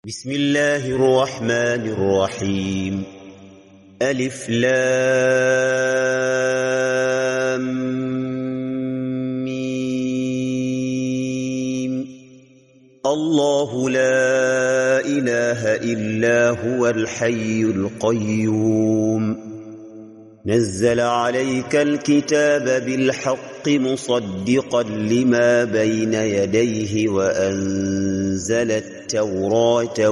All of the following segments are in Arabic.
بسم الله الرحمن الرحيم. ألف لام ميم. الله لا إله إلا هو الحي القيوم. نزل عليك الكتاب بالحق مصدقا لما بين يديه وأنزل التوراة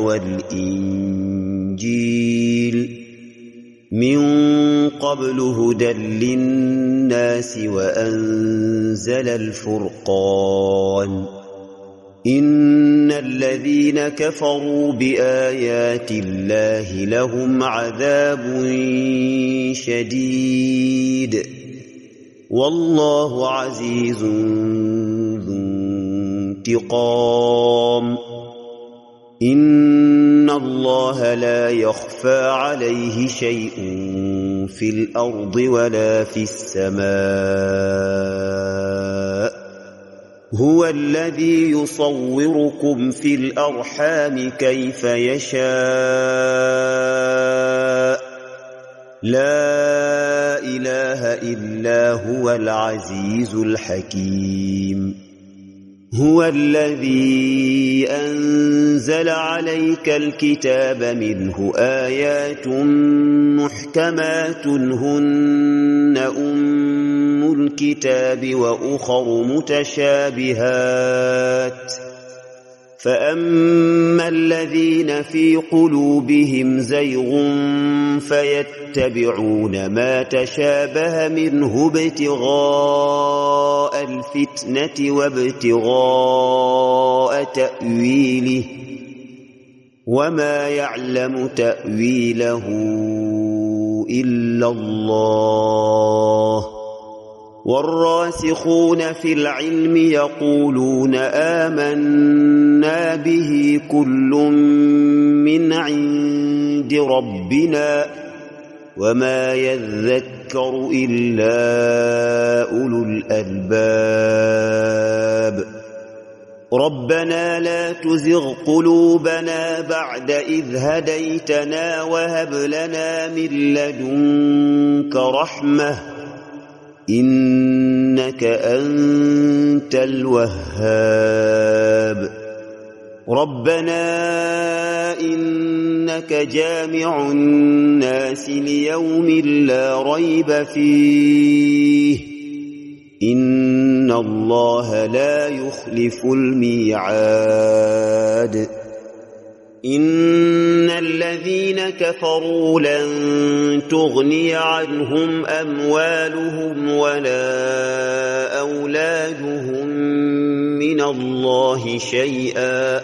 والإنجيل من قبل هدى للناس وأنزل الفرقان. إن الذين كفروا بآيات الله لهم عذاب شديد والله عزيز ذو انتقام. إن الله لا يخفى عليه شيء في الأرض ولا في السماء. هو الذي يصوركم في الأرحام كيف يشاء. لا إله إلا هو العزيز الحكيم. هو الذي أنزل عليك الكتاب منه آيات محكمات هن أم الكتاب وأخر متشابهات. فأما الذين في قلوبهم زيغ فيتبعون ما تشابه منه ابتغاء الفتنة وابتغاء تأويله وما يعلم تأويله إلا الله. والراسخون في العلم يقولون آمنا به كل من عند ربنا وما يذكر إلا أولو الألباب. ربنا لا تزغ قلوبنا بعد إذ هديتنا وهب لنا من لدنك رحمة إنك أنت الوهاب. ربنا إنك جامع الناس ليوم لا ريب فيه إن الله لا يخلف الميعاد. إن الذين كفروا لن تغني عنهم أموالهم ولا أولادهم من الله شيئا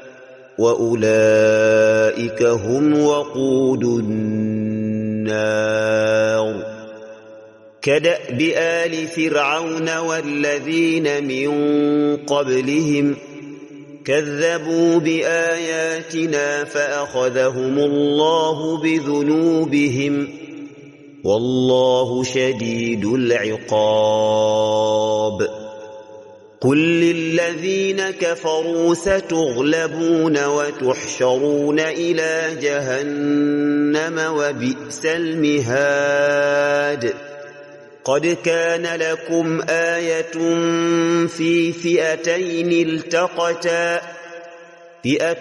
وأولئك هم وقود النار. كدأب آل فرعون والذين من قبلهم كذبوا بآياتنا فأخذهم الله بذنوبهم والله شديد العقاب. قل للذين كفروا ستغلبون وتحشرون إلى جهنم وبئس المهاد. قد كان لكم آية في فئتين التقتا فئة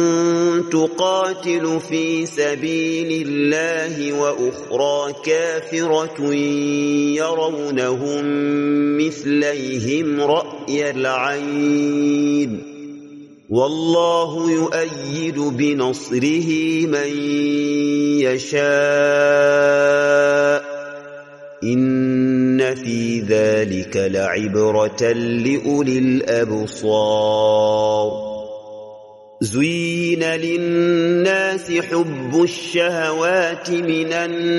تقاتل في سبيل الله وأخرى كافرة يرونهم مثليهم رأي العين والله يؤيد بنصره من يشاء. إن في ذلك لعبرة لأولي الأبصار. زين للناس حب الشهوات من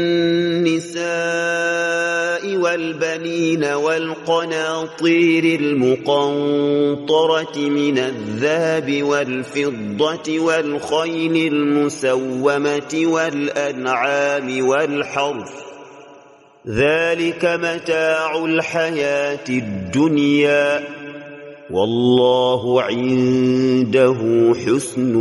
النساء والبنين والقناطير المقنطرة من الذهب والفضة والخيل المسومة والأنعام والحرث ذلك متاع الحياة الدنيا والله عنده حسن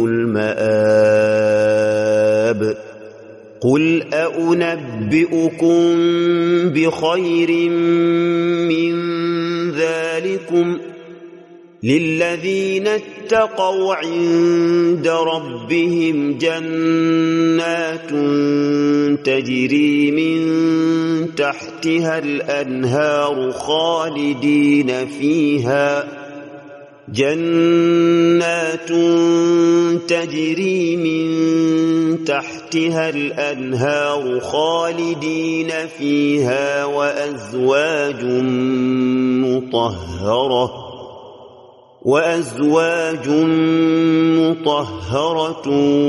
المآب قل أنبئكم بخير من ذلكم للذين اتقوا عند ربهم جنات تجري من تحتها الأنهار خالدين فيها جنات تجري من تحتها الأنهار خالدين فيها وأزواج مطهرة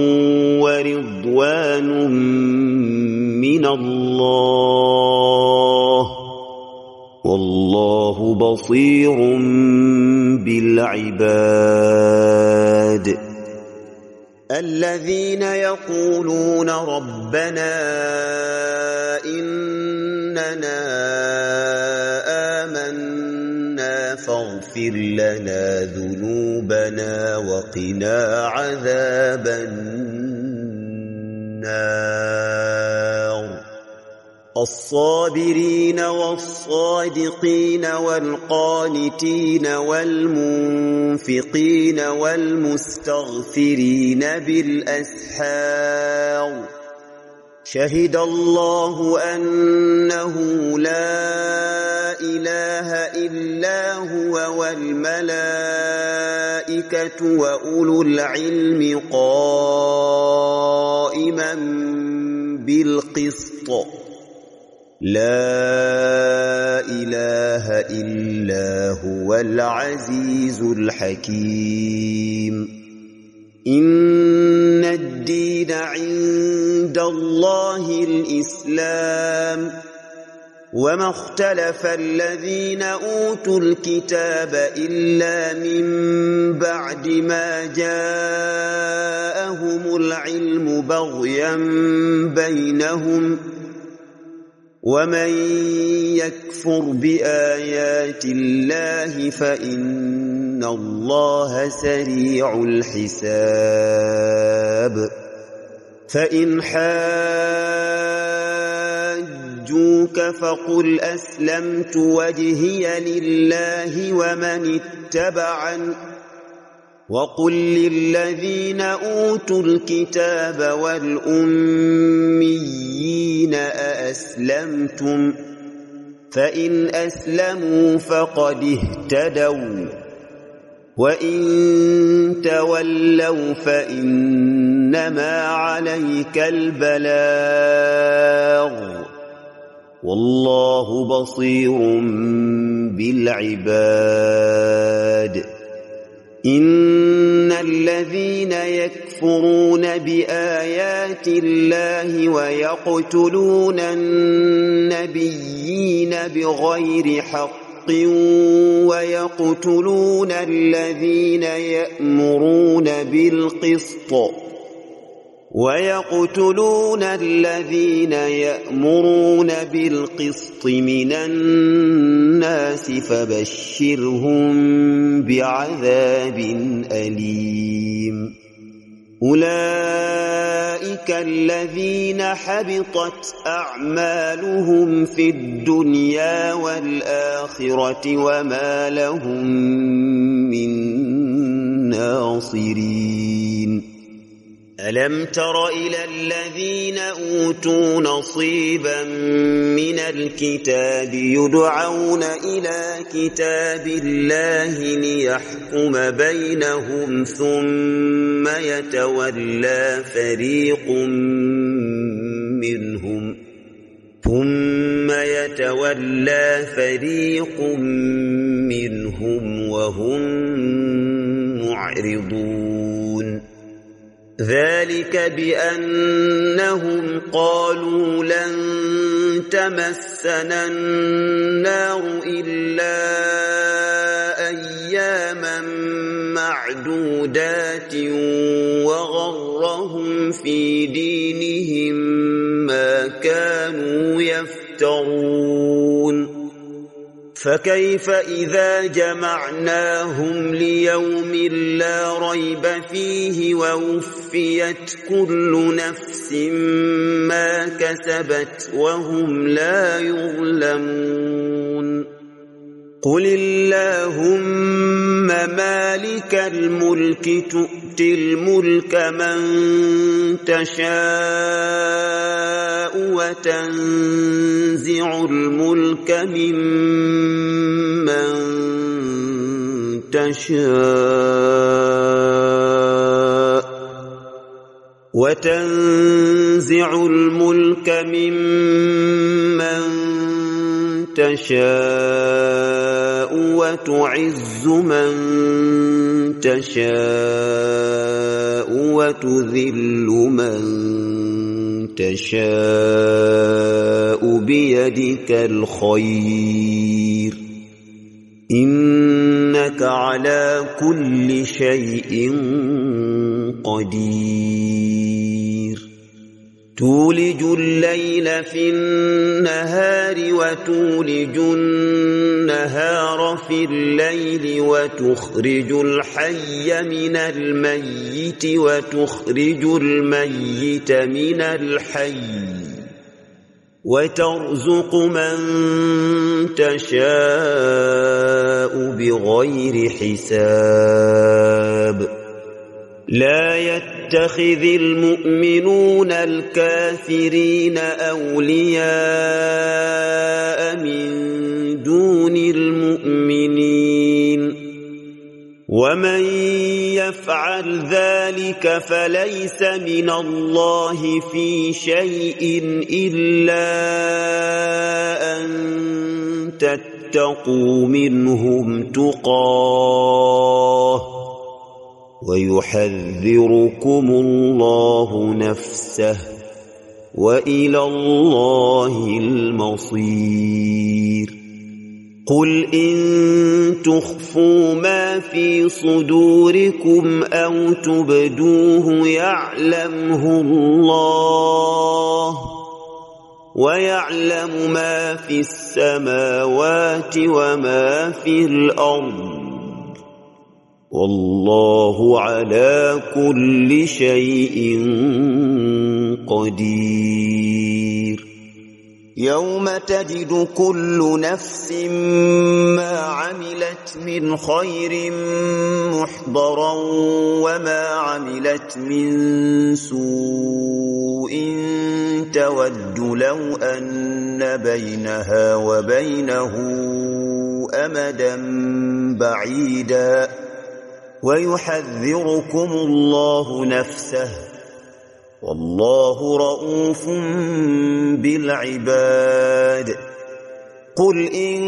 ورضوان من الله والله بصير بالعباد الذين يقولون ربنا إننا آمنا فاغفر لنا ذنوبنا وقنا عذاب النار الصابرين والصادقين والقانتين والمنفقين والمستغفرين بالأسحار شهد الله أنه لا إله إلا هو والملائكة وأولو العلم قائما بالقسط لا إله إلا هو العزيز الحكيم إن الدين عند الله الإسلام وما اختلف الذين أوتوا الكتاب إلا من بعد ما جاءهم العلم بغيا بينهم ومن يكفر بآيات الله فإن الله سريع الحساب فإن حاجوك فقل أسلمت وجهي لله ومن اتبعني وقل للذين أوتوا الكتاب والأميين أأسلمتم فإن أسلموا فقد اهتدوا وإن تولوا فإنما عليك البلاغ والله بصير بالعباد إن الذين يكفرون بآيات الله ويقتلون النبيين بغير حق ويقتلون الذين يأمرون بالقسط من الناس فبشرهم بعذاب أليم أولئك الذين حبطت أعمالهم في الدنيا والآخرة وما لهم من ناصرين ألم تر إلى الذين أوتوا نصيبا من الكتاب يدعون إلى كتاب الله ليحكم بينهم ثم يتولى فريق منهم وهم معرضون ذلك بأنهم قالوا لن تمسنا النار إلا أياما معدودات وغرهم في دينهم ما كانوا يفترون فكيف إذا جمعناهم ليوم لا ريب فيه ووفيت كل نفس ما كسبت وهم لا يظلمون قل اللهم مالك الملك تؤتي الملك من تشاء وتنزع الملك ممن تشاء وتنزع الملك ممن تشاء وتعز من تشاء وتذل من تشاء بيدك الخير إنك على كل شيء قدير تولج الليل في النهار وتولج النهار في الليل وتخرج الحي من الميت وتخرج الميت من الحي وترزق من تشاء بغير حساب لا يتخذ المؤمنون الكافرين أولياء من دون المؤمنين ومن يفعل ذلك فليس من الله في شيء إلا أن تتقوا منهم تقاه ويحذركم الله نفسه وإلى الله المصير قل إن تخفوا ما في صدوركم أو تبدوه يعلمه الله ويعلم ما في السماوات وما في الأرض والله على كل شيء قدير يوم تجد كل نفس ما عملت من خير محضرا وما عملت من سوء تود لو أن بينها وبينه أمدا بعيدا ويحذركم الله نفسه والله رؤوف بالعباد قل إن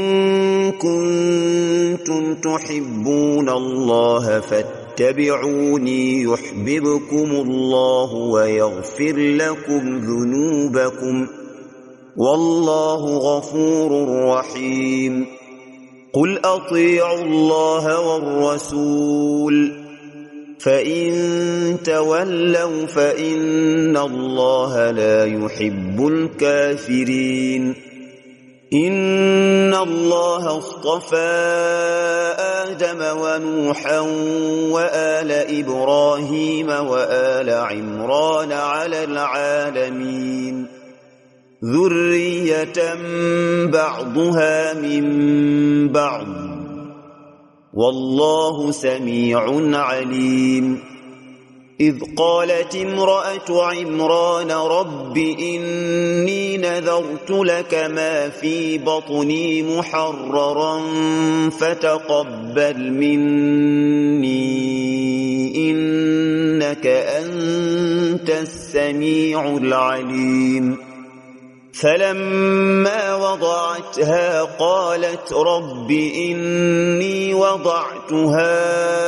كنتم تحبون الله فاتبعوني يحببكم الله ويغفر لكم ذنوبكم والله غفور رحيم قل أطيعوا الله والرسول فإن تولوا فإن الله لا يحب الكافرين إن الله اصطفى آدم ونوحا وآل إبراهيم وآل عمران على العالمين ذرية بعضها من بعض والله سميع عليم إذ قالت امرأة عمران رب إني نذرت لك ما في بطني محررا فتقبل مني إنك أنت السميع العليم فلما وضعتها قالت رب إني وضعتها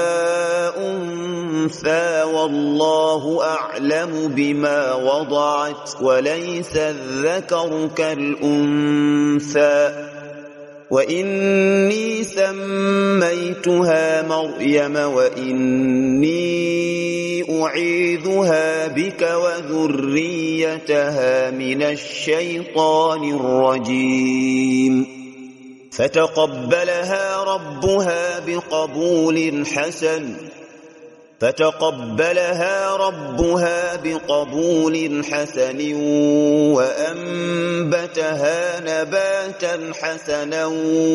أنثى والله أعلم بما وضعت وليس الذكر كالأنثى وإني سميتها مريم وإني أعيذها بك وذريتها من الشيطان الرجيم فتقبلها ربها بقبول حسن وأنبتها نباتا حسنا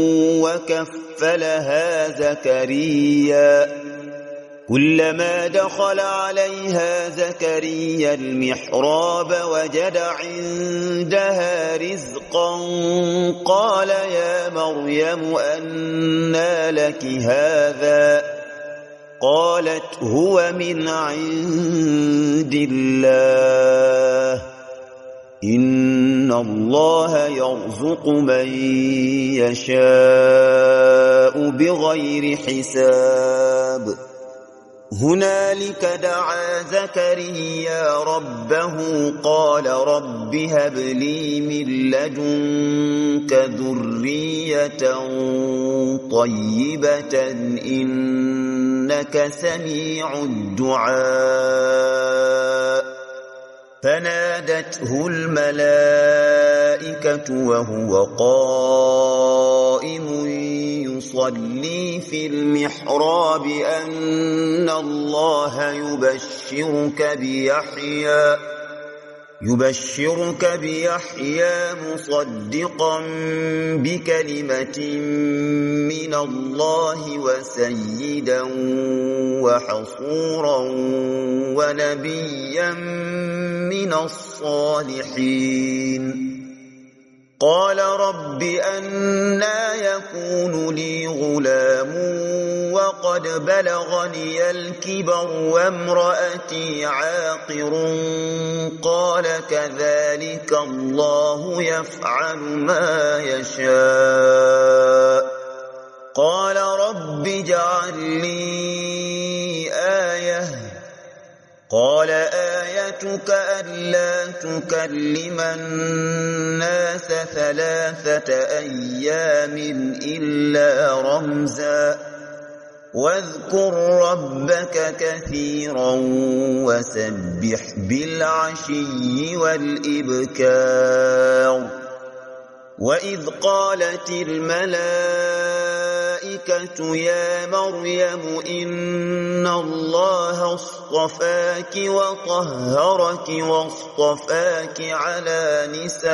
وكفلها زكريا. كلما دخل عليها زكريا المحراب وجد عندها رزقا قال يا مريم أنى لك هذا؟ قالت هو من عند الله إن الله يرزق من يشاء بغير حساب. هنالك دعا زكريا ربه قال رب هب لي من لدنك ذرية طيبة إنك سميع الدعاء. فنادته الملائكة وهو قائم يصلي في المحراب أن الله يبشرك بيحيى مصدقا بكلمة من الله وسيدا وحصورا ونبيا من الصالحين. قال رب أنى يكون لي غلام وقد بلغني الكبر وامرأتي عاقر؟ قال كذلك الله يفعل ما يشاء. قال رب اجعل لي آية. قال آيتك ألا تكلم الناس 3 أيام إلا رمزا واذكر ربك كثيرا وسبح بالعشي والإبكار. وإذ قالت الملائكة يا مريم إن الله اصطفاك وطهرك واصطفاك على نساء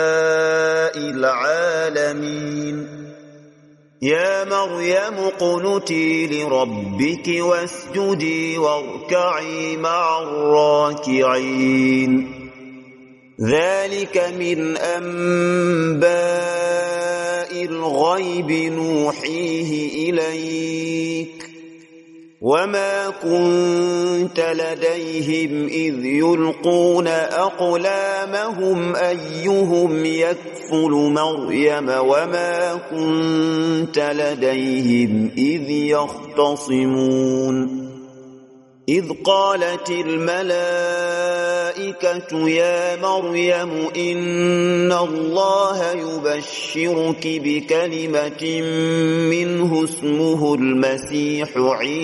العالمين. يا مريم اقنتي لربك واسجدي واركعي مع الراكعين. ذلك من أنباء الغيب نوحيه إليك وما كنت لديهم إذ يلقون أقلامهم أيهم يكفل مريم وما كنت لديهم إذ يختصمون. إذ قالت الملائكة يا مريم إن الله يبشرك بكلمة منه اسمه المسيح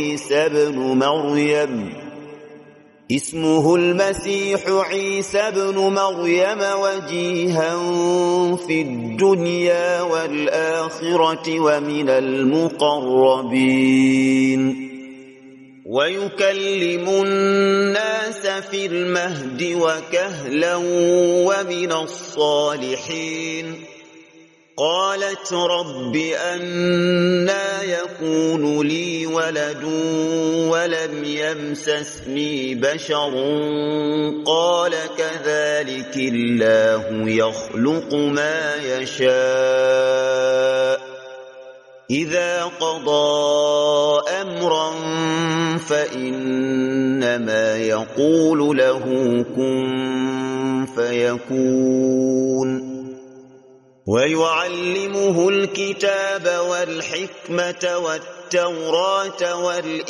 عيسى بن مريم وجيها في الدنيا والآخرة ومن المقربين ويكلم الناس في المهد وكهلا ومن الصالحين. قالت رب أنى يكون لي ولد ولم يمسسني بشر؟ قال كذلك الله يخلق ما يشاء إذا قضى أمرا فإنما يقول له كن فيكون. ويعلمه الكتاب والحكمة والتوراة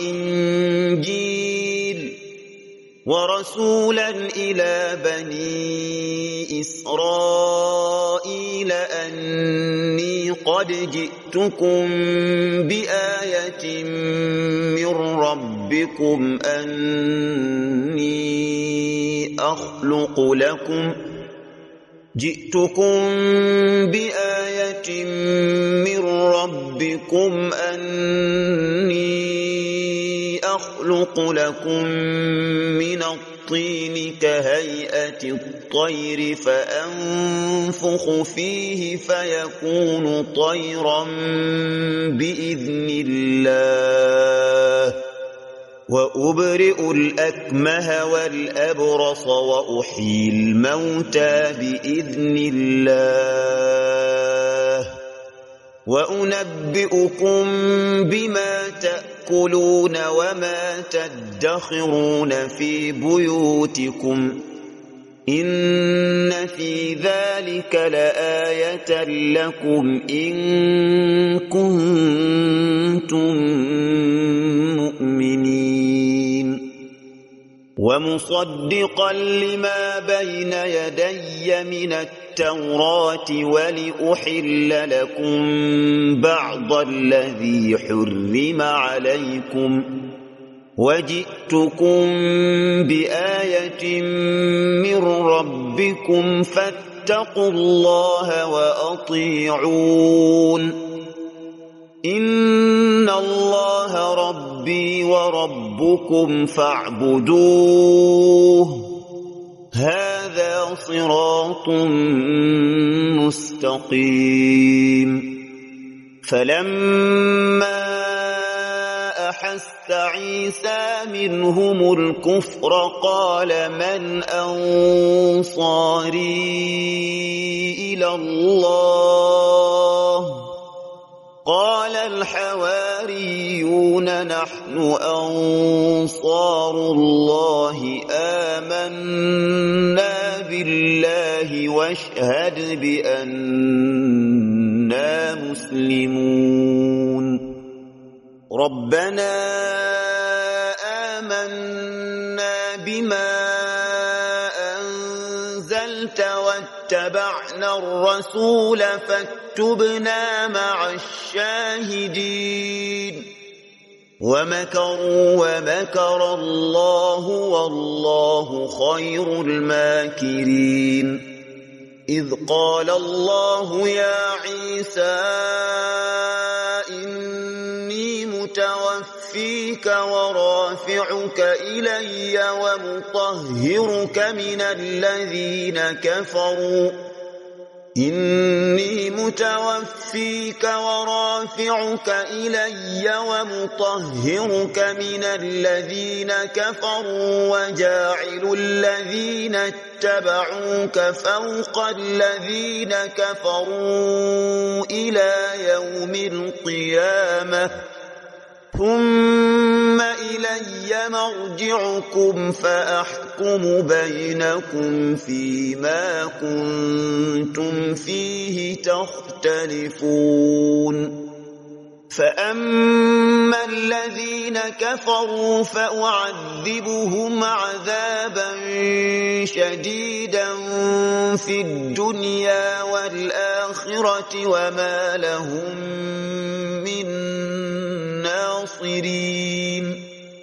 والإنجيل ورسولا إلى بني إسرائيل أني قد جئتكم بآية من ربكم أني أخلق لكم بآية من ربكم أني أخلق لكم من الطين كهيئة الطير فأنفخ فيه فيكون طيرا بإذن الله وأبرئ الأكمه والأبرص وأحيي الموتى بإذن الله وأنبئكم بما تأكلون وما تدخرون في بيوتكم إن في ذلك لآية لكم إن كنتم مؤمنين ومصدقا لما بين يدي من التوراة ولأحل لكم بعض الذي حرم عليكم وجئتكم بآية من ربكم فاتقوا الله وأطيعون إن الله ربي وربكم فاعبدوه هذا صراط مستقيم فلما أحس عيسى منهم الكفر قال من أنصاري إلى الله قال الحواريون نحن أنصار الله آمنا بالله واشهد بأننا مسلمون ربنا آمنا بما أنزلت واتبعنا الرسول فاكتبنا مع الشاهدين ومكروا ومكر الله والله خير الماكرين إذ قال الله يا عيسى إني متوفيك ورافعك إلي ومطهرك من الذين كفروا وجاعل الذين اتبعوك فوق الذين كفروا إلى يوم القيامة ثم إلي مرجعكم فأحكم بينكم فيما كنتم فيه تختلفون فأما الذين كفروا فأعذبهم عذابا شديدا في الدنيا والآخرة وما لهم من ناصرين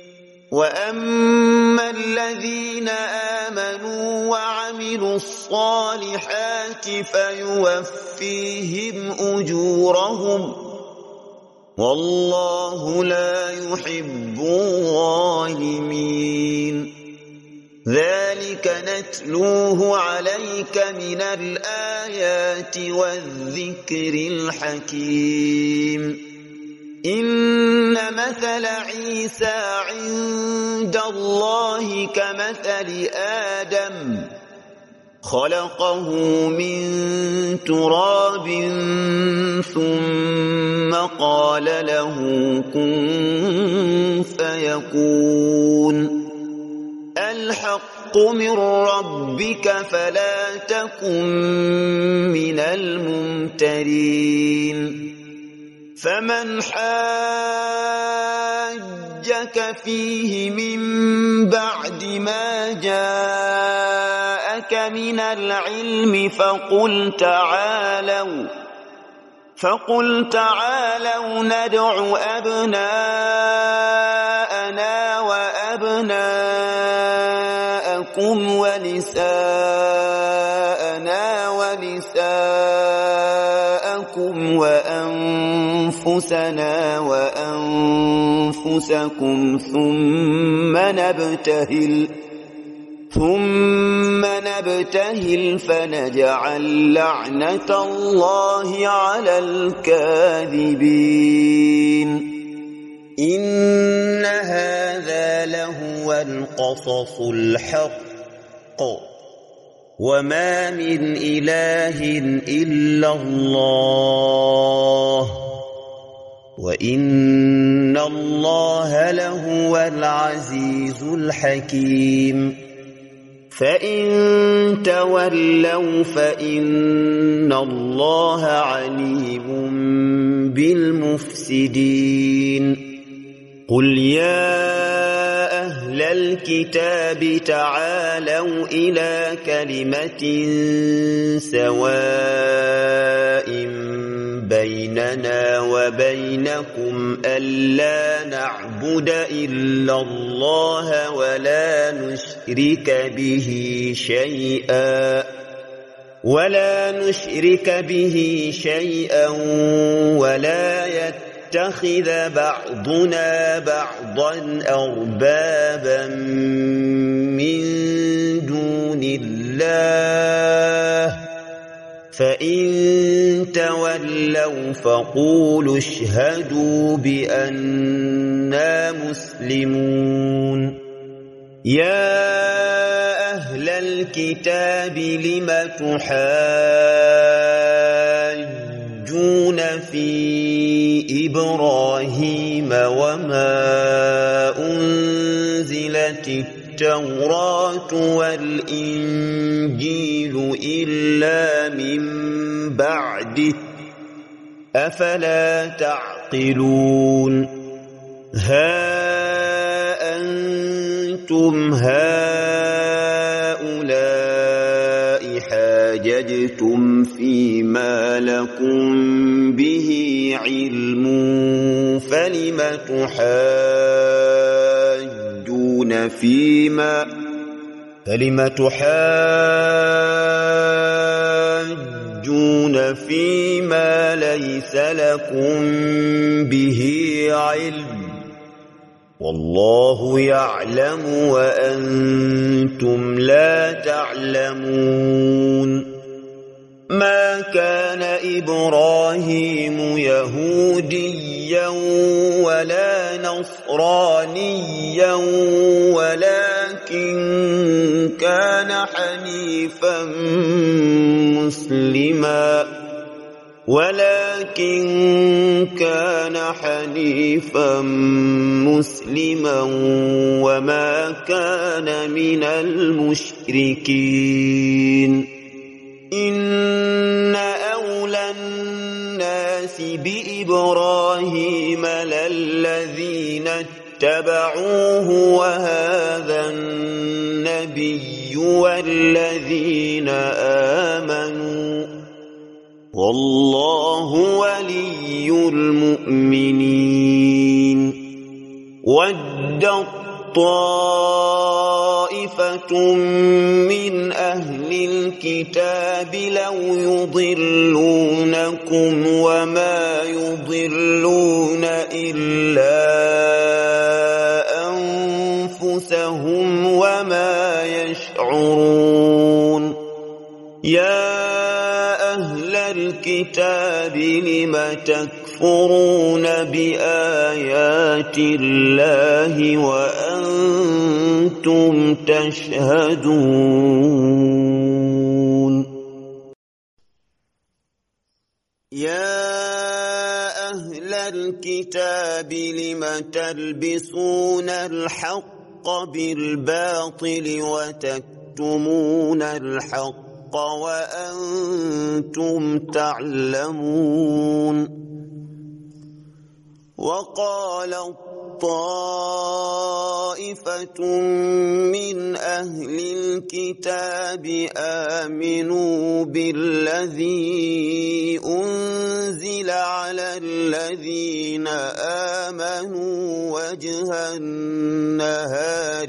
وأما الذين آمنوا وعملوا الصالحات فيوفيهم أجورهم والله لا يحب الظالمين ذلك نتلوه عليك من الآيات والذكر الحكيم إن مثل عيسى عند الله كمثل آدم خلقه من تراب ثم قال له كن فيكون الحق من ربك فلا تكن من الممترين فمن حاجك فيه من بعد ما جاءك من العلم فقل تعالوا ندع أبناءنا وأبناءكم ونساءنا ونساءكم لكم وأنفسنا وأنفسكم ثم نبتهل فنجعل لعنة الله على الكاذبين إن هذا لهو القصص الحق وما من إله إلا الله وإن الله لهو العزيز الحكيم فإن تولوا فإن الله عليم بالمفسدين قل يا أهل الكتاب تعالوا إلى كلمة سواء بيننا وبينكم ألا نعبد إلا الله ولا نشرك به شيئا ولا يتخذ بعضنا بعضا أربابا من دون الله فإن تولوا فقولوا اشهدوا بأننا مسلمون يا أهل الكتاب لم تحاجون في إبراهيم وما أنزلت التوراة والإنجيل إلا من بعده أفلا تعقلون ها أنتم هؤلاء حاججتم فيما لكم به علم فلم تحاجون فيما ليس لكم به علم والله يعلم وأنتم لا تعلمون ما كان إبراهيم يهوديا ولا نصرانيا ولكن كان حنيفا مسلما وما كان من المشركين إن أولى الناس بإبراهيم للذين اتبعوه وهذا النبي والذين آمنوا والله ولي المؤمنين ودت طائفة من أهل الكتاب لو يضلونكم وما يضلون إلا أنفسهم وما يشعرون يا أهل الكتاب لم تكفرون بآيات الله وأنتم تشهدون يا أهل الكتاب لم تلبسون الحق بالباطل وتكتمون الحق وأنتم تعلمون وقالت طائفة من أهل الكتاب آمنوا بالذي أنزل على الذين آمنوا وجه النهار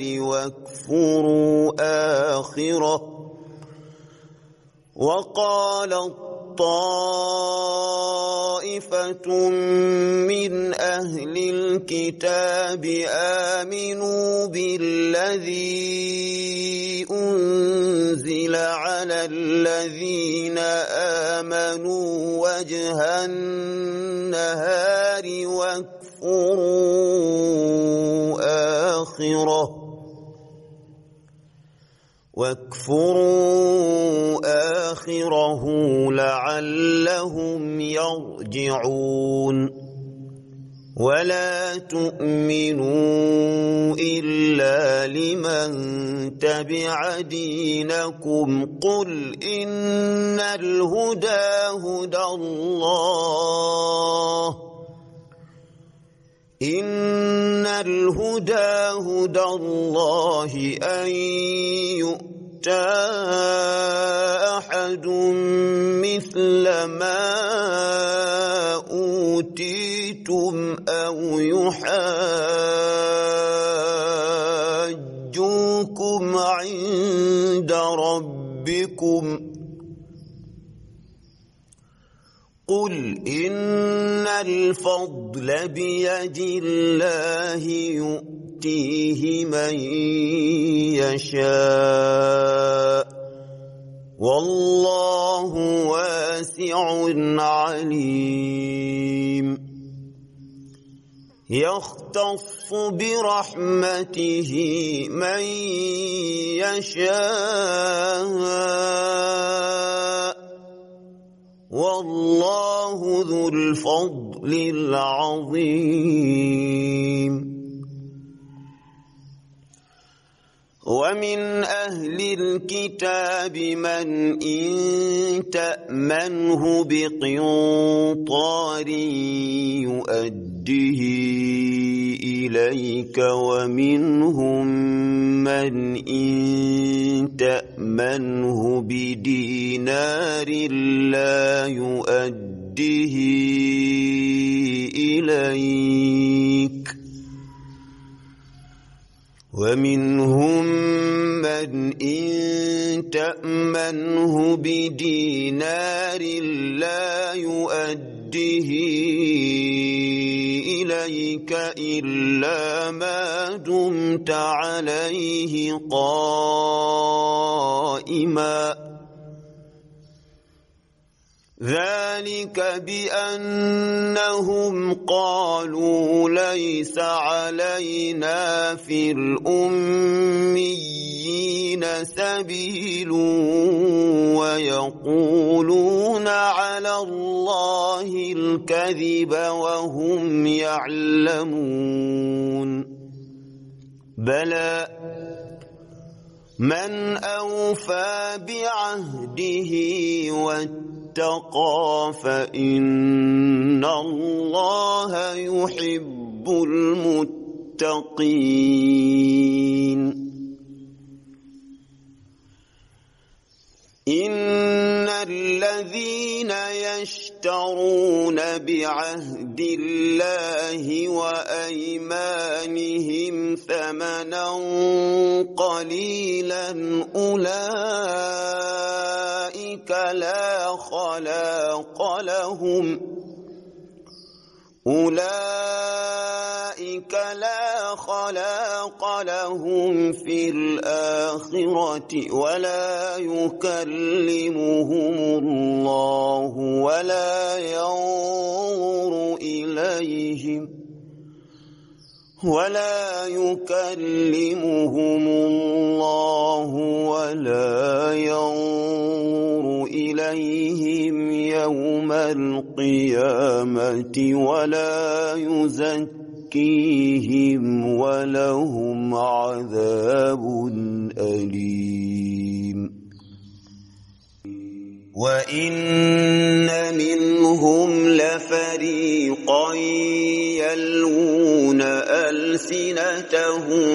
واكفروا آخره وقالت طائفة من أهل الكتاب آمنوا بالذي أنزل على الذين آمنوا وجه النهار واكفروا آخره لعلهم يرجعون ولا تؤمنوا إلا لمن تبع دينكم قل إن الهدى هدى الله أن يؤتى أحد مثل ما أوتيتم أو يحاجوكم عند ربكم قل إن الفضل بيد الله يؤتيه من يشاء والله واسع عليم يختص برحمته من يشاء والله ذو الفضل العظيم ومن أهل الكتاب من إن تأمنه بقنطار يؤده إليك ومنهم من إن تأمنه بدينار لا يؤده إليك ومنهم من إن تأمنه بدينار لا يؤده إليك إلا ما دمت عليه قائما ذلك بأنهم قالوا ليس علينا في الأميين سبيل ويقولون على الله الكذب وهم يعلمون بلى من أوفى بعهده واتقى فإن الله يحب المتقين إن الذين يشترون بعهد الله وأيمانهم ثمنا قليلا أولئك لا خلاق لهم في الآخرة ولا يكلمهم الله ولا ينظر إليهم يوم القيامة ولا يزكيهم ولهم عذاب أليم وإن منهم لفريقا يلوون ألسنتهم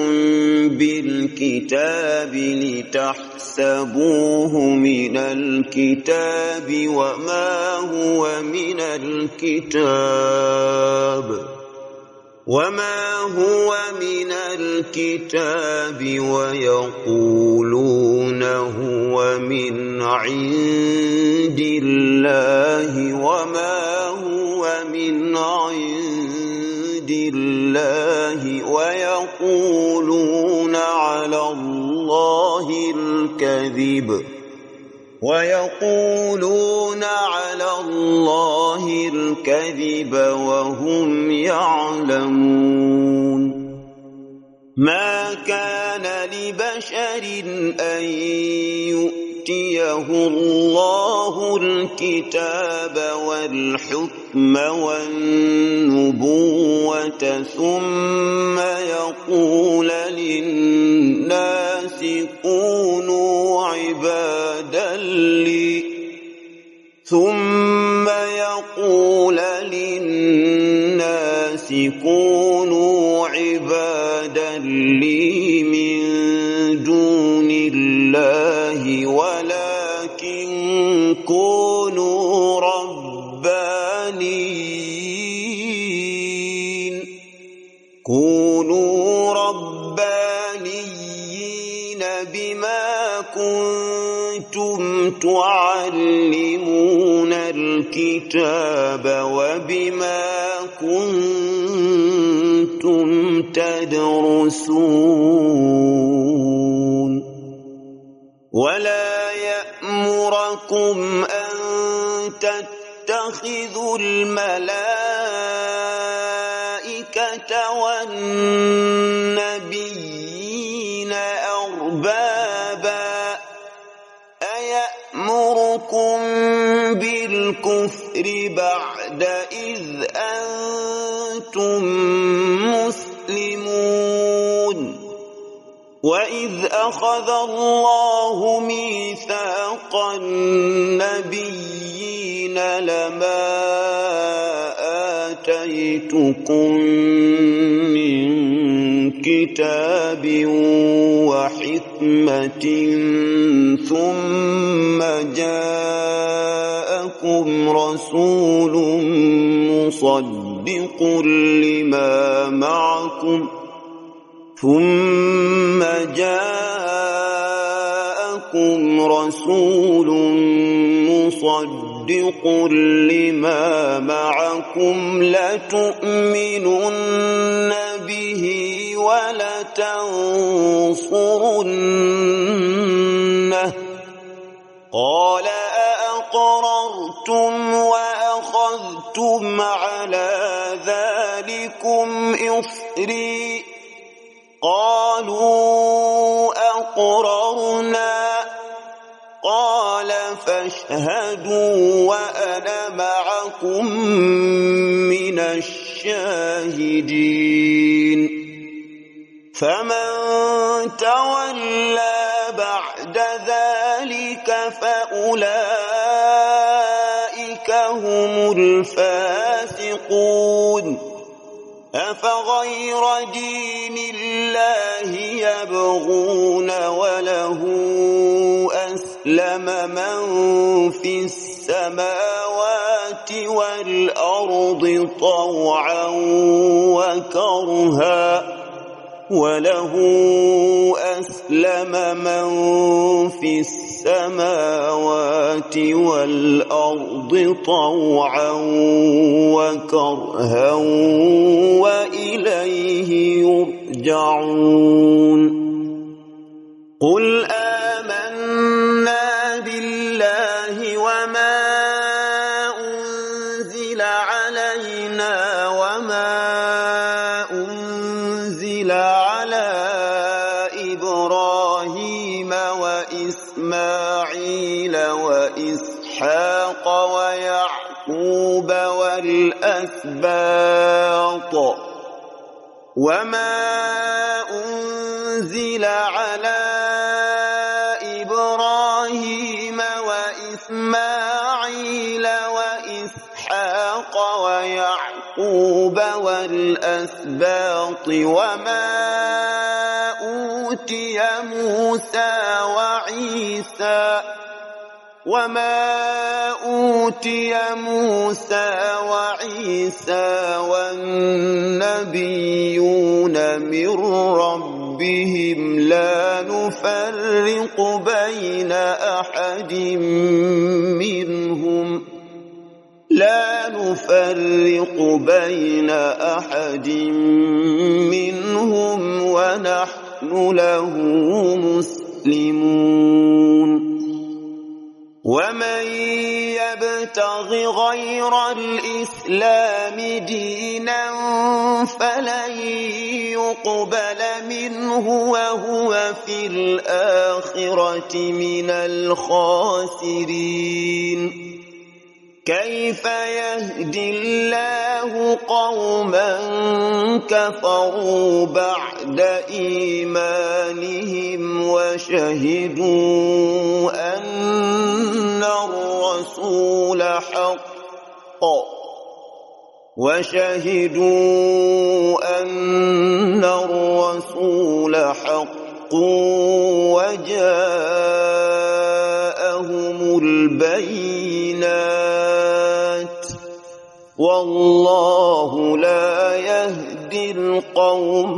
بالكتاب لتحسبوه من الكتاب وما هو من الكتاب ويقولون هو من عند الله الكذب ويقولون على الله الكذب وهم يعلمون ما كان لبشر أن يؤتيه الله الكتاب والحكم والنبوة ثم يقول للناس كونوا عبادا لي من دون الله ولكن كونوا ربانيين بما كنتم تعلمون الكتاب وبما كنتم تدرسون ولا يأمركم أن تتخذوا الملائكة والنبيين أربابا أيأمركم بالكفر بعد إذ أنتم مسلمون وإذ أخذ الله ميثاق النبيين لما آتيتكم من كتاب وحكمة ثم جاءكم رسول مصدق لما معكم لتؤمنن به ولتنصرنه قال أأقررتم وأخذتم على ذلكم إصري قالوا أقررنا قال فاشهدوا وأنا معكم من الشاهدين فمن تولى بعد ذلك فأولئك هم الفاسقون أفغير دين الله يبغون وله أسلم من في السماوات والأرض طوعا وكرها وإليه يرجعون قل آمنا بالله وما أنزل علينا وما أنزل على إبراهيم وإسماعيل وإسحاق ويعقوب والأسباط وما أنزل على إبراهيم وإسماعيل وإسحاق ويعقوب والأسباط وما أوتي موسى وعيسى والنبيون من ربهم لا نفرق بين أحد منهم ونحن له مسلمون ومن يبتغ غير الإسلام دينا فلن يقبل منه وهو في الآخرة من الخاسرين كيف يهدي الله قوما كفروا بعد إيمانهم وشهدوا أن الرسول حق وجاءهم البينات والله لا يهدي القوم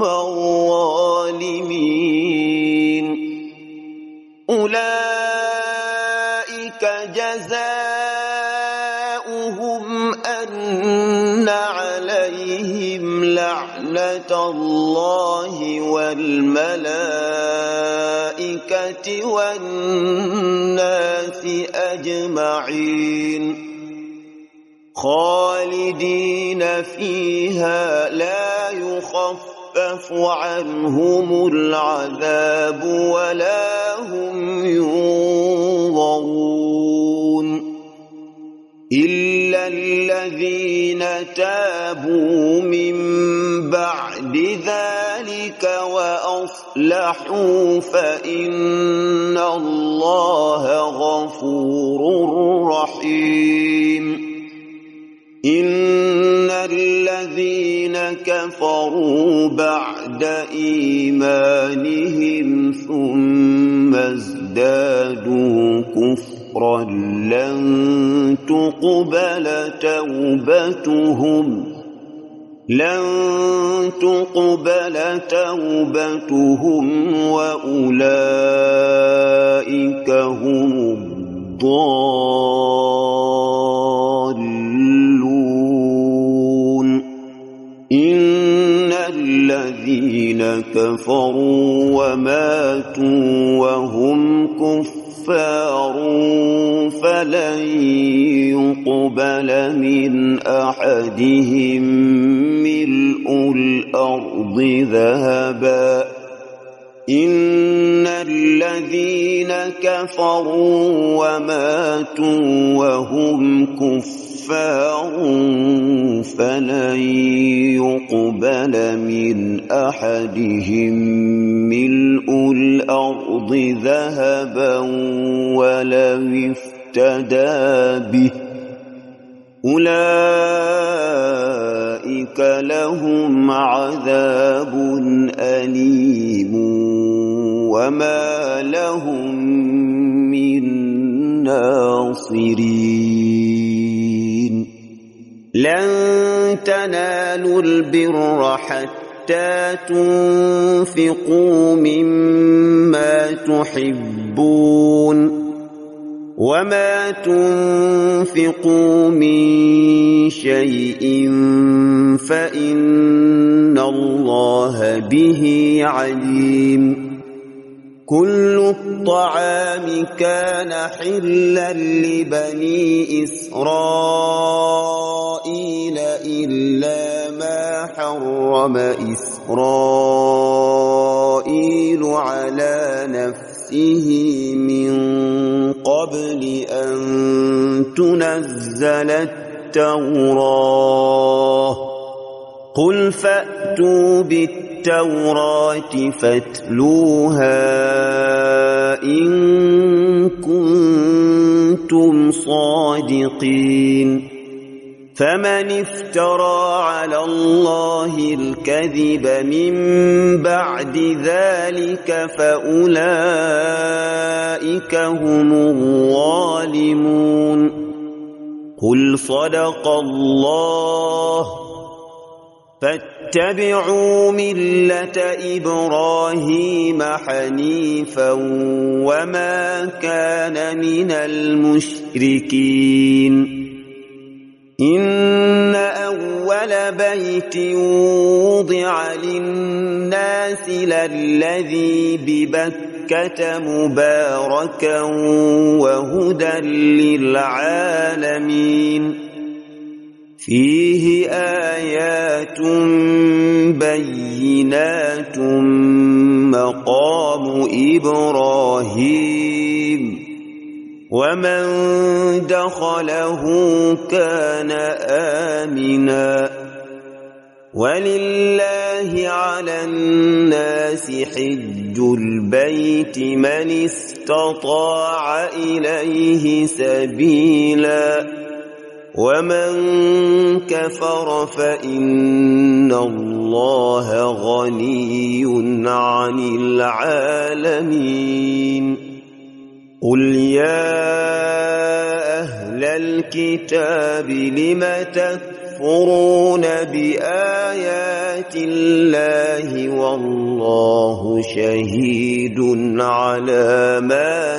الظالمين أولئك جزاؤهم أن عليهم لعنة الله والملائكة والناس أجمعين خالدين فيها لا يخفف عنهم العذاب ولا هم ينظرون إلا الذين تابوا من بعد ذلك وأصلحوا فإن الله غفور رحيم إن الذين كفروا بعد إيمانهم ثم ازدادوا كفرا لن تقبل توبتهم وأولئك هم الضالون إن الذين كفروا وماتوا وهم كفار فلن يقبل من أحدهم ملء الأرض ذهبا إن الذين كفروا وماتوا وهم كفار فلن يقبل من أحدهم ملء الأرض ذهبا ولو افتدى به أولئك لهم عذاب أليم وما لهم من ناصرين لن تنالوا البر حتى تنفقوا مما تحبون وما تنفقوا من شيء فإن الله به عليم كل الطعام كان حلا لبني إسرائيل إلا ما حرم إسرائيل على نفسه من قبل أن تنزل التوراة قل فأتوا بالتوراة فاتلوها إن كنتم صادقين فمن افترى على الله الكذب من بعد ذلك فأولئك هم الظالمون قل صدق الله فاتبعوا ملة إبراهيم حنيفا وما كان من المشركين إن أول بيت وضع للناس للذي ببكة مكة مباركا وهدى للعالمين فيه آيات بينات مقام إبراهيم ومن دخله كان آمنا ولله على الناس حج البيت من استطاع إليه سبيلا ومن كفر فإن الله غني عن العالمين قل يا أهل الكتاب لم تكفرون بآيات الله والله شهيد على ما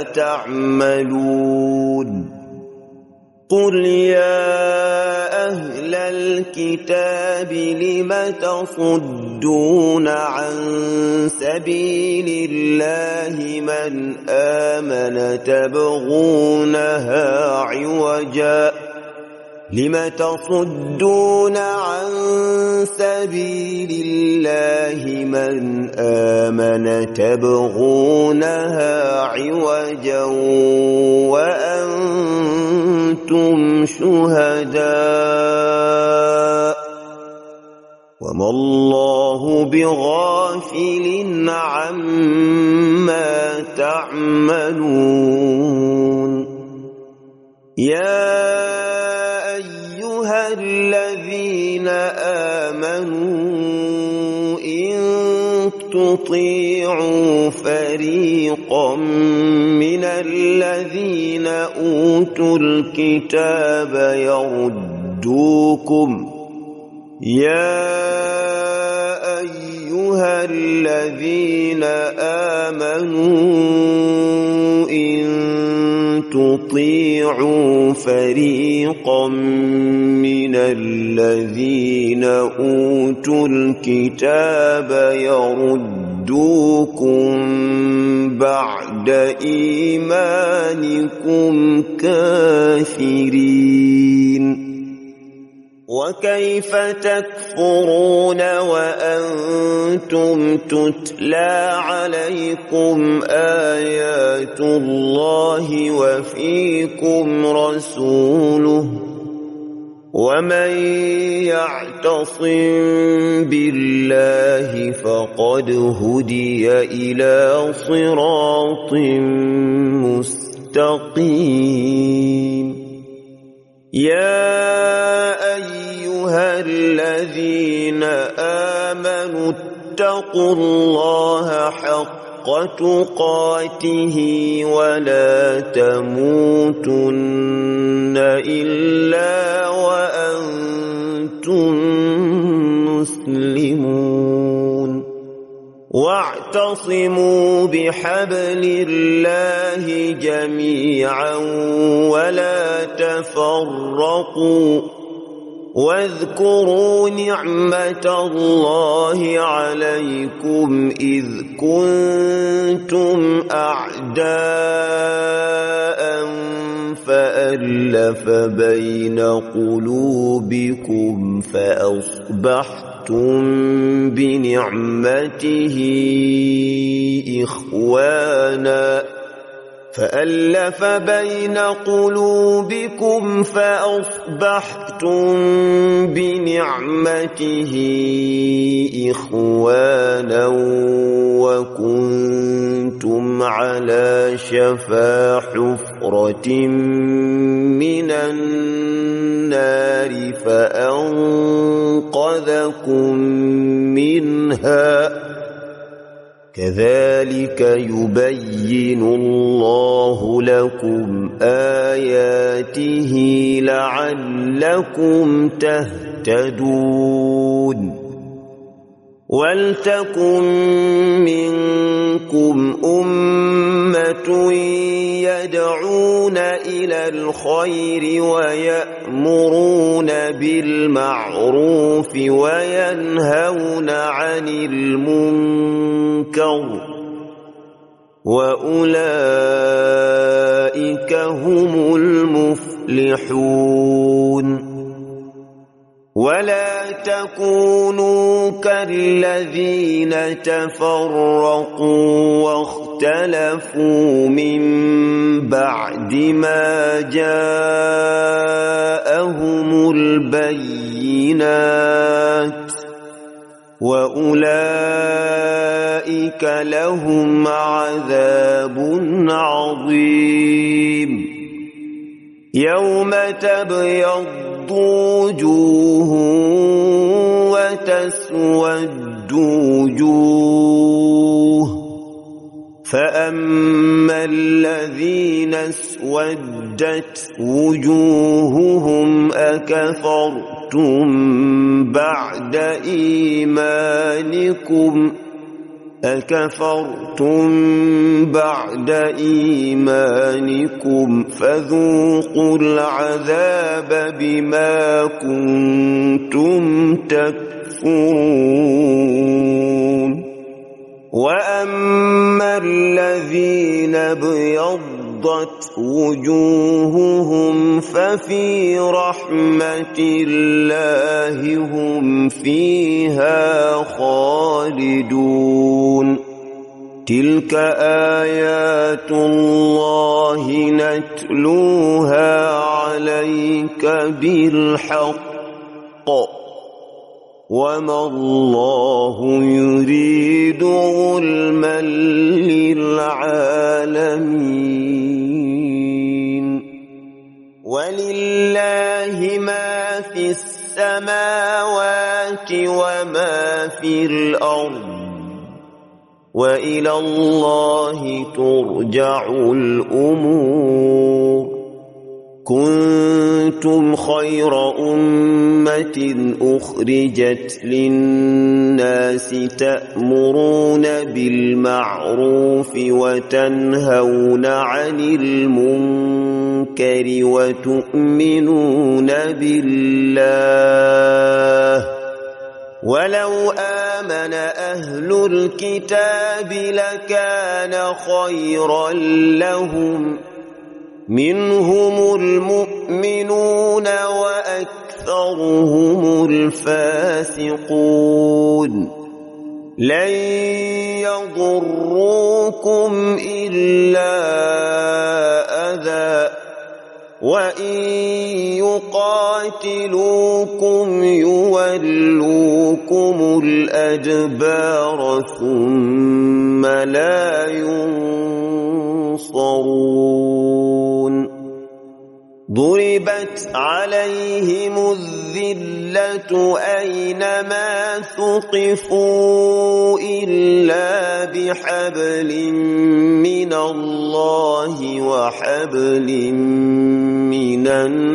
تعملون قل يا أهل الكتاب لم تصدون عن سبيل الله من آمن تبغونها عوجا لم تصدون عن سبيل الله من آمن تبغونها عوجا وأنتم شهداء وما الله بغافل عما تعملون يا أيها الذين آمنوا إن تطيعوا فريقا من الذين أوتوا الكتاب يردوكم تطيعوا فريقا من الذين أوتوا الكتاب يردوكم بعد إيمانكم كافرين وكيف تكفرون وأنتم تتلى عليكم آيات الله وفيكم رسوله ومن يعتصم بالله فقد هدي إلى صراط مستقيم يا أيها الذين آمنوا اتقوا الله حق تقاته ولا تموتن إلا وأنتم مسلمون واعتصموا بحبل الله جميعا ولا تفرقوا واذكروا نعمة الله عليكم إذ كنتم أعداء فألف بين قلوبكم فأصبحتم بنعمته إخوانا وكنتم على شفا حفرة من النار فأنقذكم منها كذلك يبين الله لكم آياته لعلكم تهتدون ولتكن منكم أمة يدعون إلى الخير ويأمرون بالمعروف وينهون عن المنكر وأولئك هم المفلحون ولا تكونوا كالذين تفرقوا واختلفوا من بعد ما جاءهم البينات وأولئك لهم عذاب عظيم يوم تبيض وجوه وتسود وجوه فأما الذين اسودت وجوههم أكفرتم بعد إيمانكم فذوقوا العذاب بما كنتم تكفرون وأما الذين ابيضت وجوههم ففي رحمة الله هم فيها خالدون تلك آيات الله نتلوها عليك بالحق وما الله يريد ظلما للعالمين ولله ما في السماوات وما في الأرض وإلى الله ترجع الأمور كنتم خير أمة أخرجت للناس تأمرون بالمعروف وتنهون عن المنكر وتؤمنون بالله ولو آمن أهل الكتاب لكان خيرا لهم منهم المؤمنون وأكثرهم الفاسقون لن يضروكم إلا أذى وإن يقاتلوكم يولوكم الأدبار ثم لا ينصرون ضربت عليهم الذلة أينما ثقفوا إلا بحبل من الله وحبل من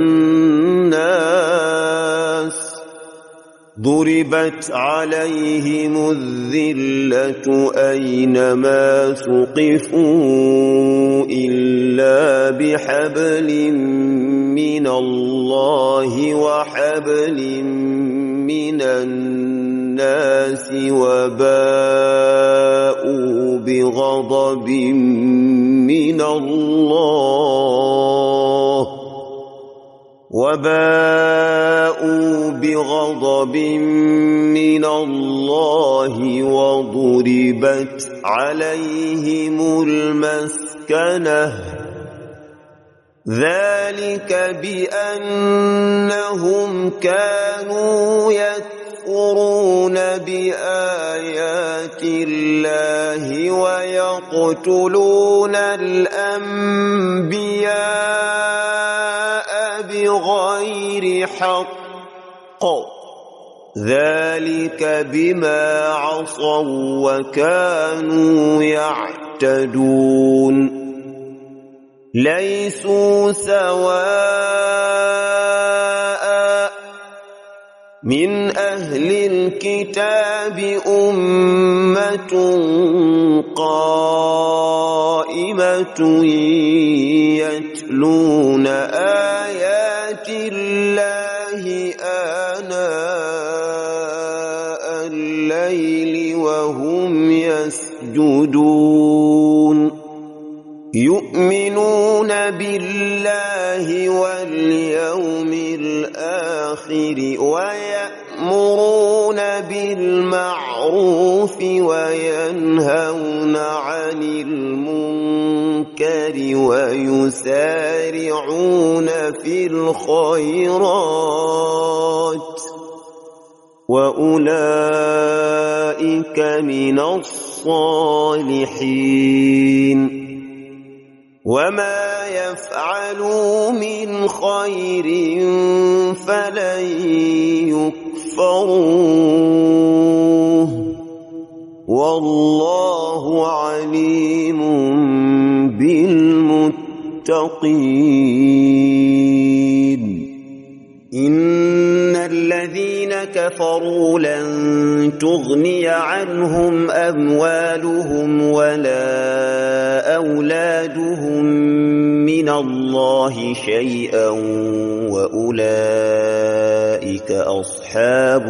الناس ضربت عليهم الذلة أينما ثقفوا إلا بحبل من الله وحبل من الناس وباءوا بغضب من الله وضربت عليهم المسكنة ذلك بأنهم كانوا يكفرون بآيات الله ويقتلون الأنبياء بغير حق ذلك بما عصوا وكانوا يعتدون ليسوا سواء من أهل الكتاب أمة قائمة يتلون آيات الله آناء الليل وهم يسجدون يؤمنون بالله واليوم الآخر ويأمرون بالمعروف وينهون عن المنكر ويسارعون في الخيرات وأولئك من الصالحين وما يفعلوا من خير فلن يكفروه والله عليم بالمتقين إن الذين كفروا لن تغني عنهم أموالهم ولا أولادهم من الله شيئا وأولئك أصحاب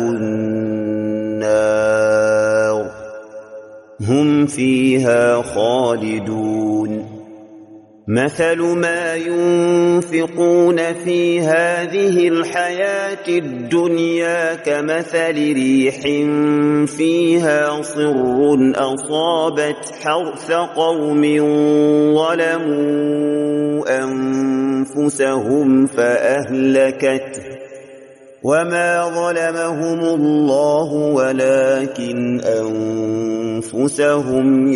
النار هم فيها خالدون مثل ما ينفقون في هذه الحياة الدنيا كمثل ريح فيها صر أصابت حرث قوم ظلموا أنفسهم فأهلكته وما ظلمهم الله ولكن أنفسهم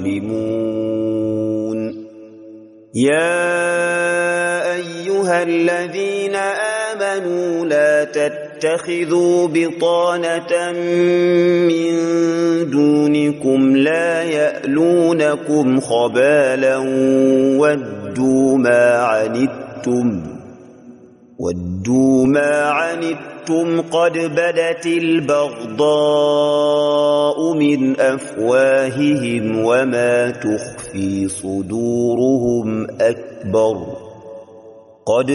يظلمون يا أيها الذين آمنوا لا تتخذوا بطانة من دونكم لا يألونكم خبالا ودوا ما عنتم قد بدت البغضاء من أفواههم وما تخفي صدورهم أكبر قد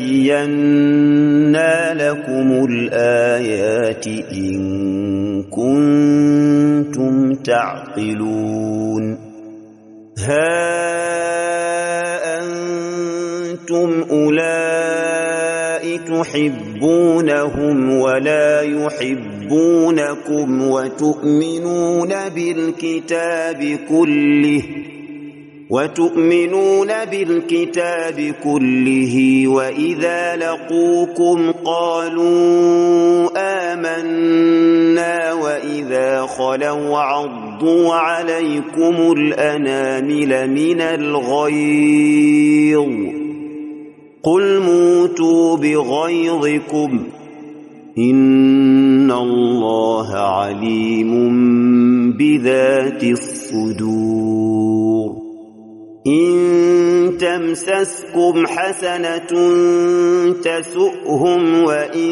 بينا لكم الآيات إن كنتم تعقلون ها أنتم أولئك تحبونهم ولا يحبونكم وتؤمنون بالكتاب كله وإذا لقوكم قالوا آمنا وإذا خلوا عضوا عليكم الأنامل من الغيظ قل موتوا بغيظكم إن الله عليم بذات الصدور إن تمسسكم حسنة تسؤهم وإن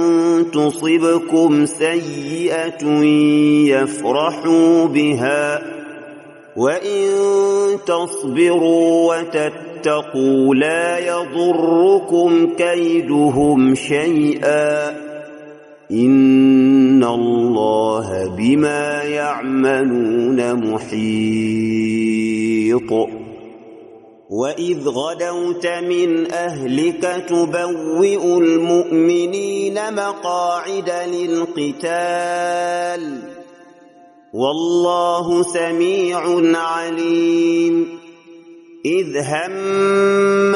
تصبكم سيئة يفرحوا بها وإن تصبروا وتتقوا لا يضركم كيدهم شيئا إن الله بما يعملون محيط وإذ غدوت من أهلك تبوئ المؤمنين مقاعد للقتال والله سميع عليم إذ هم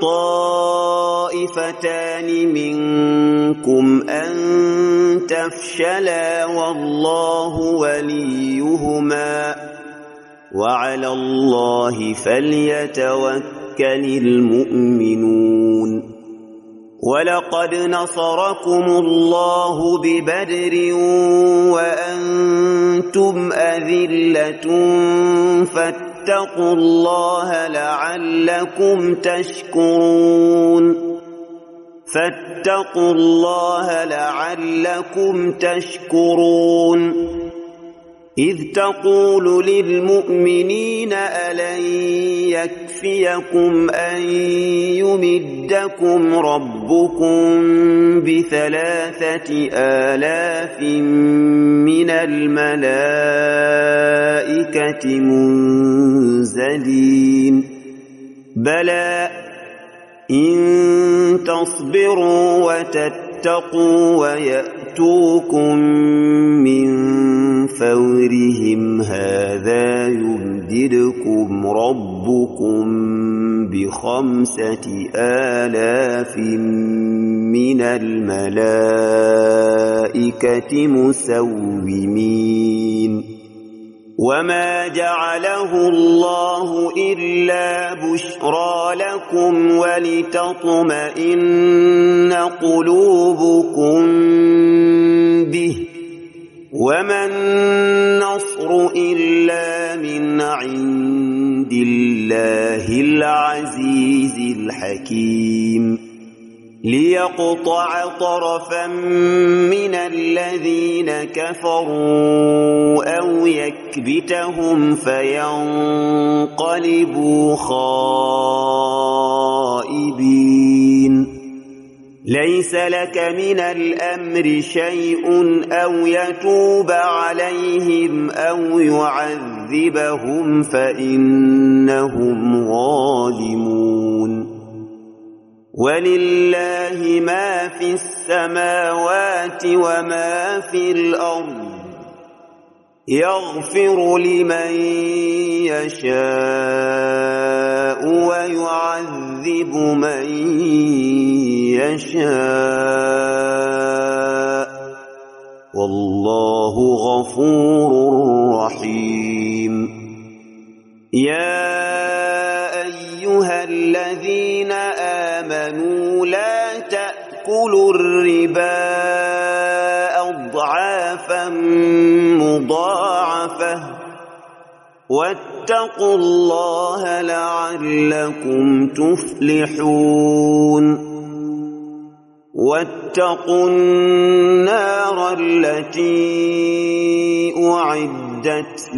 الطائفتان منكم أن تفشلا والله وليهما وعلى الله فليتوكل المؤمنون ولقد نصركم الله ببدر وأنتم أذلة فاتقوا الله لعلكم تشكرون إذ تقول للمؤمنين ألن يكفيكم أن يمدكم ربكم ب3,000 من الملائكة منزلين بلى إن تصبروا وتتقوا ويأتوكم من فورهم هذا يمددكم ربكم ب5,000 من الملائكة مسومين وما جعله الله إلا بشرى لكم ولتطمئن قلوبكم به وما النصر إلا من عند الله العزيز الحكيم ليقطع طرفا من الذين كفروا أو يكبتهم فينقلبوا خائبين ليس لك من الأمر شيء أو يتوب عليهم أو يعذبهم فإنهم ظالمون ولله ما في السماوات وما في الأرض يغفر لمن يشاء ويعذب من يشاء والله غفور رحيم يا أيها الذين آمنوا لا تأكلوا الربا أضعافا مضاعفة واتقوا الله لعلكم تفلحون واتقوا النار التي أعدت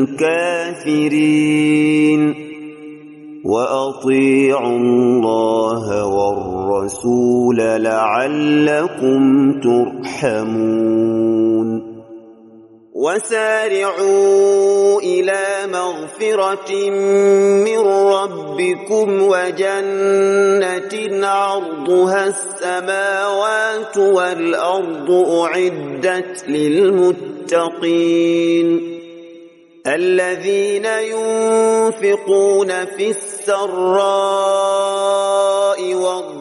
للكافرين وأطيعوا الله والرسول لعلكم ترحمون وسارعوا إلى مغفرة من ربكم وجنة عرضها السماوات والأرض أعدت للمتقين الذين ينفقون في السراء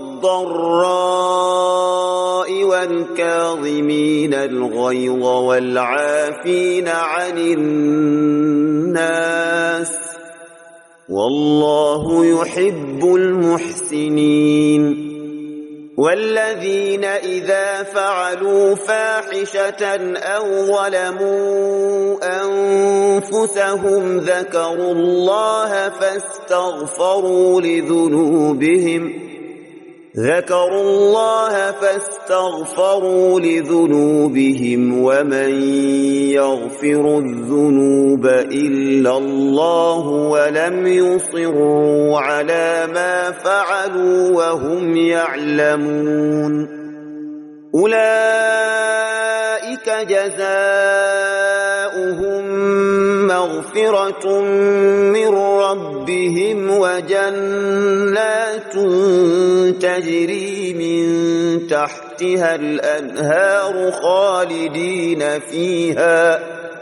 والضراء والكاظمين الغيظ والعافين عن الناس والله يحب المحسنين والذين إذا فعلوا فاحشة أو ظلموا أنفسهم ذكروا الله فاستغفروا لذنوبهم ومن يغفر الذنوب إلا الله ولم يصروا على ما فعلوا وهم يعلمون أولئك جزاؤهم مغفرة من ربهم وجنات تجري من تحتها الأنهار خالدين فيها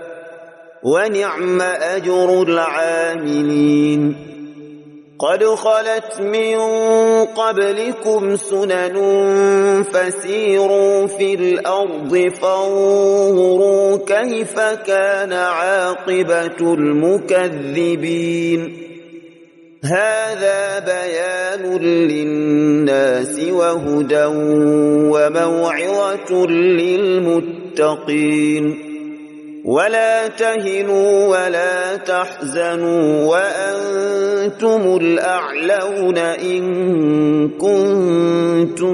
ونعم أجر العاملين قد خلت من قبلكم سنن فسيروا في الأرض فانظروا كيف كان عاقبة المكذبين هذا بيان للناس وهدى وموعظة للمتقين ولا تهنوا ولا تحزنوا وأنتم الأعلون إن كنتم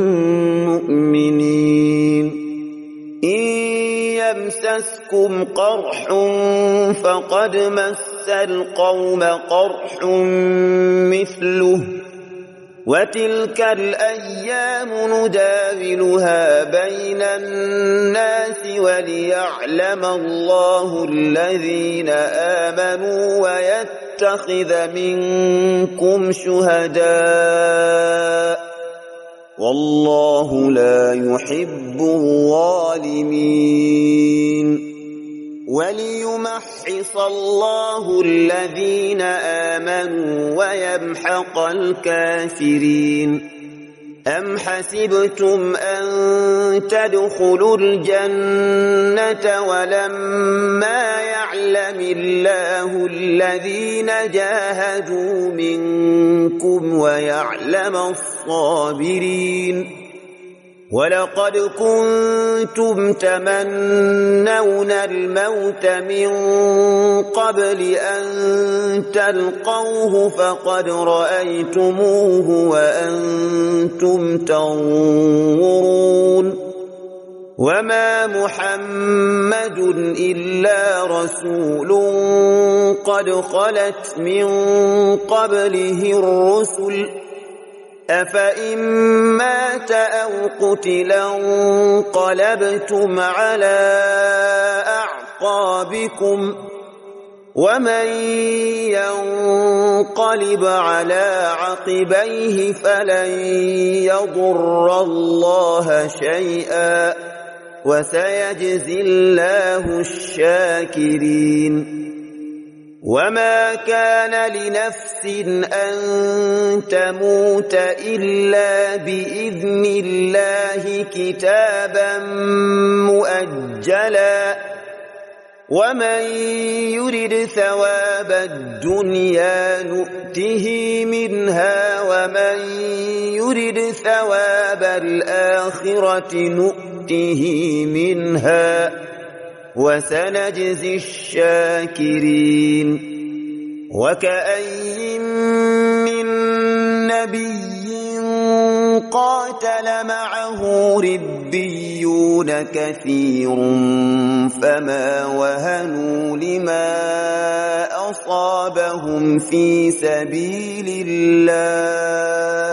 مؤمنين إن يمسسكم قرح فقد مس القوم قرح مثله وتلك الأيام نداولها بين الناس وليعلم الله الذين آمنوا ويتخذ منكم شهداء والله لا يحب الظالمين وليمحص الله الذين آمنوا ويمحق الكافرين أم حسبتم أن تدخلوا الجنة ولما يعلم الله الذين جاهدوا منكم ويعلم الصابرين ولقد كنتم تمنون الموت من قبل أن تلقوه فقد رأيتموه وأنتم تنظرون وما محمد إلا رسول قد خلت من قبله الرسل أفإن مات أو قتلا انقلبتم على أعقابكم ومن ينقلب على عقبيه فلن يضر الله شيئا وسيجزي الله الشاكرين وما كان لنفس أن تموت إلا بإذن الله كتابا مؤجلا ومن يرد ثواب الدنيا نؤته منها ومن يرد ثواب الآخرة نؤته منها وسنجزي الشاكرين وكأي من نبي قاتل معه ربيون كثير فما وهنوا لما أصابهم في سبيل الله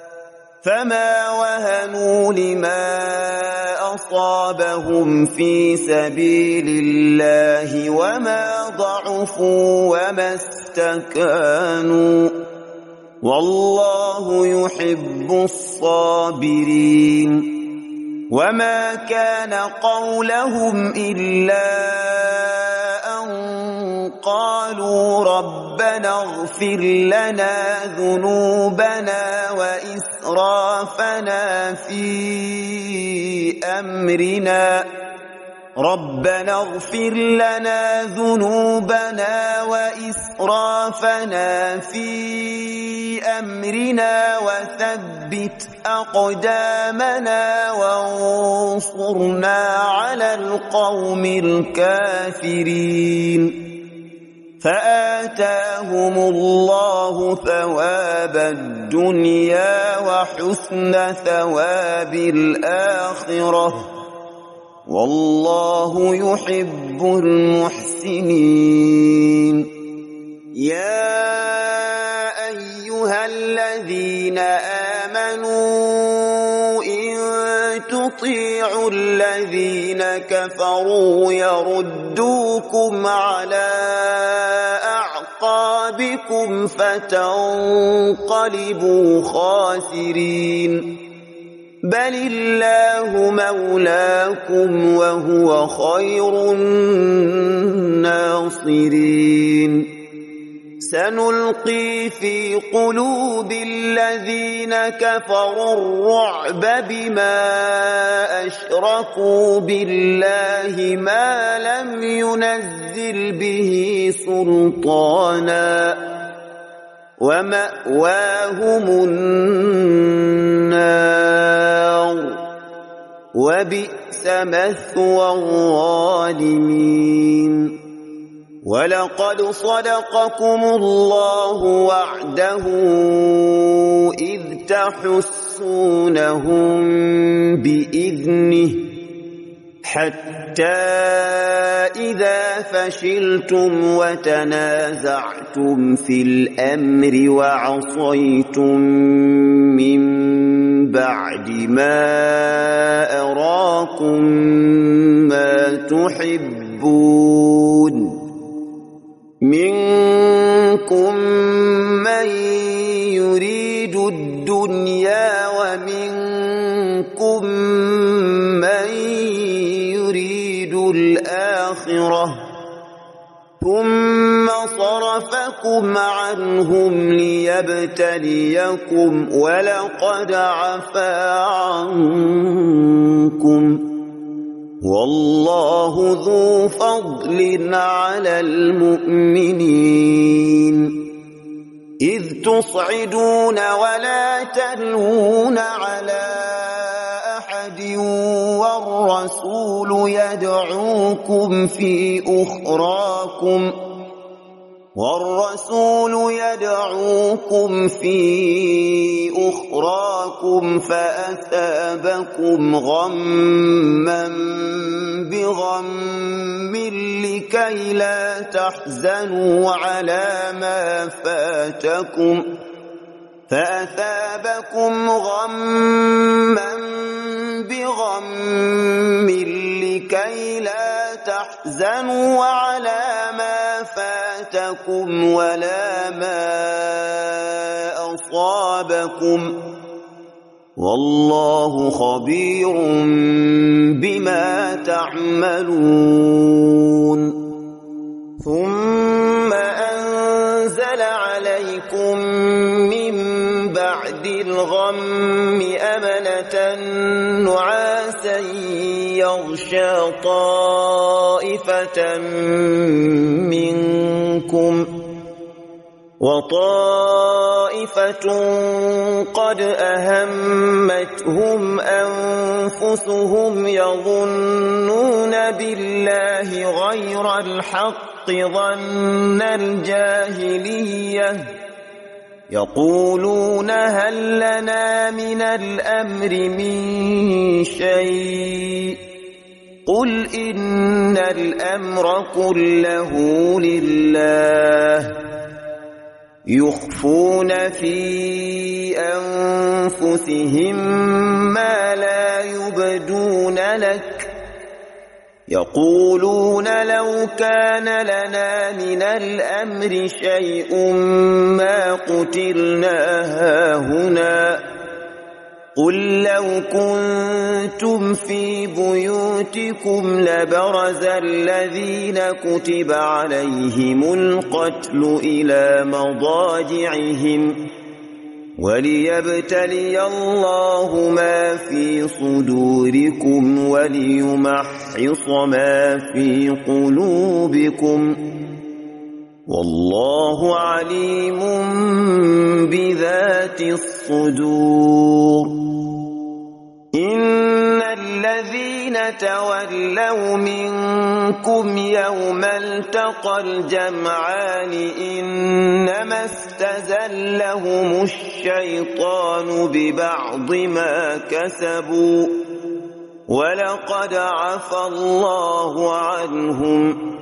أصابهم في سبيل الله وما ضعفوا وما استكانوا والله يحب الصابرين وما كان قولهم إلا أن قالوا ربنا اغفر لنا ذنوبنا وإسرافنا في أمرنا ربنا اغفر لنا ذنوبنا وإسرافنا في أمرنا وثبت أقدامنا وانصرنا على القوم الكافرين فآتاهم الله ثواب الدنيا وحسن ثواب الآخرة والله يحب المحسنين يا أيها الذين آمنوا إن تطيعوا الذين كفروا يردوكم على أعقابكم فتنقلبوا خاسرين بل الله مولاكم وهو خير الناصرين سنلقي في قلوب الذين كفروا الرعب بما أشركوا بالله ما لم ينزل به سلطانا ومأواهم النار وبئس مثوى الظالمين ولقد صدقكم الله وعده إذ تحسونهم بإذنه حتى إذا فشلتم وتنازعتم في الأمر وعصيتم من بعد ما أراكم ما تحبون منكم من يريد الدنيا ومنكم من يريد الآخرة ثم صرفكم عنهم ليبتليكم ولقد عفا عنكم والله ذو فضل على المؤمنين إذ تصعدون ولا تلوون على أحد والرسول يدعوكم في أخراكم فأثابكم غما بغم لكي لا تحزنوا على ما فاتكم ولا ما أصابكم والله خبير بما تعملون ثم أنزل عليكم من بعد الغم أمنة نعاسا يغشى طائفة منكم وطائفة قد أهمتهم أنفسهم يظنون بالله غير الحق ظن الجاهلية يقولون هل لنا من الأمر من شيء قل إن الأمر كله لله يخفون في أنفسهم ما لا يبدون لك يقولون لو كان لنا من الأمر شيء ما قتلنا هاهنا قل لو كنتم في بيوتكم لبرز الذين كتب عليهم القتل إلى مضاجعهم وليبتلي الله ما في صدوركم وليمحص ما في قلوبكم والله عليم بذات الصدور إن الذين تولوا منكم يوم التقى الجمعان إنما استزلهم الشيطان ببعض ما كسبوا ولقد عفا الله عنهم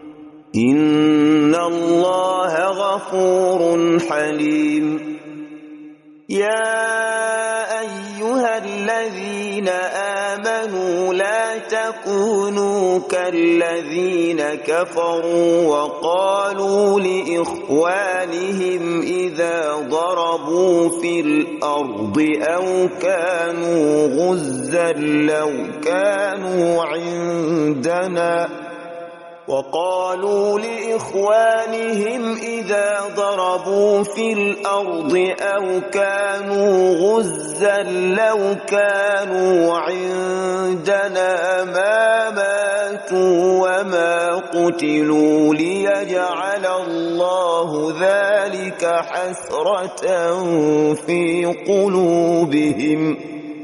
إن الله غفور حليم يا أيها الذين آمنوا لا تكونوا كالذين كفروا وقالوا لإخوانهم إذا ضربوا في الأرض أو كانوا غزا لو كانوا عندنا ما ماتوا وما قتلوا ليجعل الله ذلك حسرة في قلوبهم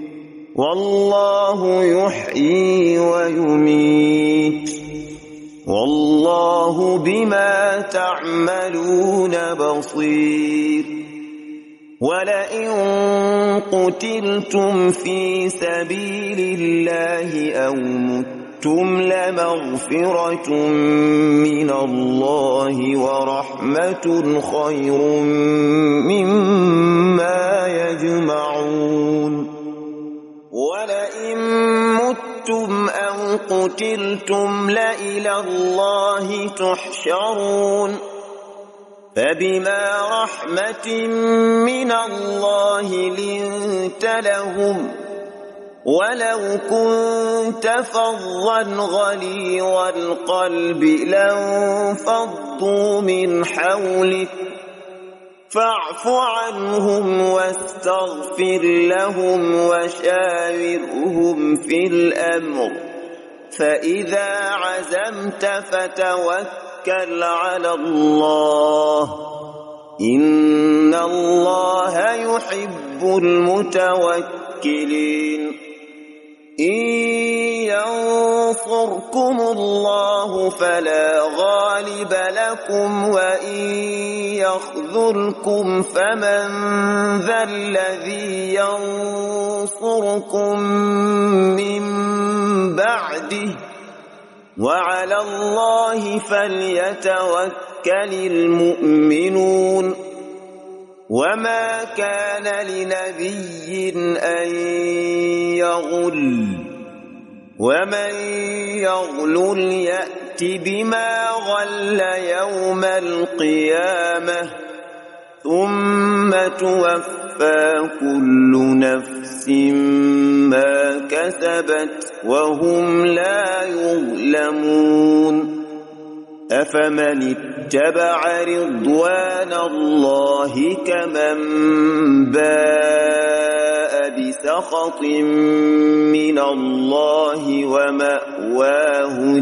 والله يحيي ويميت والله بما تعملون بصير ولئن قتلتم في سبيل الله أو متم متم لمغفرة من الله ورحمة خير مما يجمعون ولئن متم أو قتلتم لإلى الله تحشرون فبما رحمة من الله لنت لهم ولو كنت فظا غليظ القلب لانفضوا من حولك فاعف عنهم واستغفر لهم وشاورهم في الأمر فإذا عزمت فتوكل على الله إن الله يحب المتوكلين إن ينصركم الله فلا غالب لكم وإن يخذلكم فمن ذا الذي ينصركم من بعده وعلى الله فليتوكل المؤمنون وما كان لنبي أن يغل ومن يغلل يأت بما غل يوم القيامة ثم توفى كل نفس ما كسبت وهم لا يظلمون أفمن اتبع رضوان الله كمن باء بسخط من الله ومأواه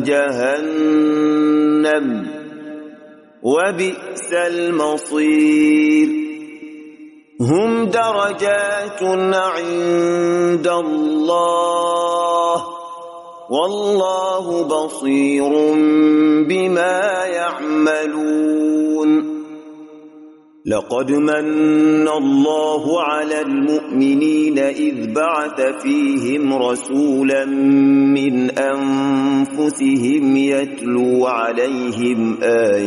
جهنم وبئس المصير هم درجات عند الله والله بصير بما يعملون لقد من الله على المؤمنين إذ بعث فيهم رسولا من أنفسهم يتلو عليهم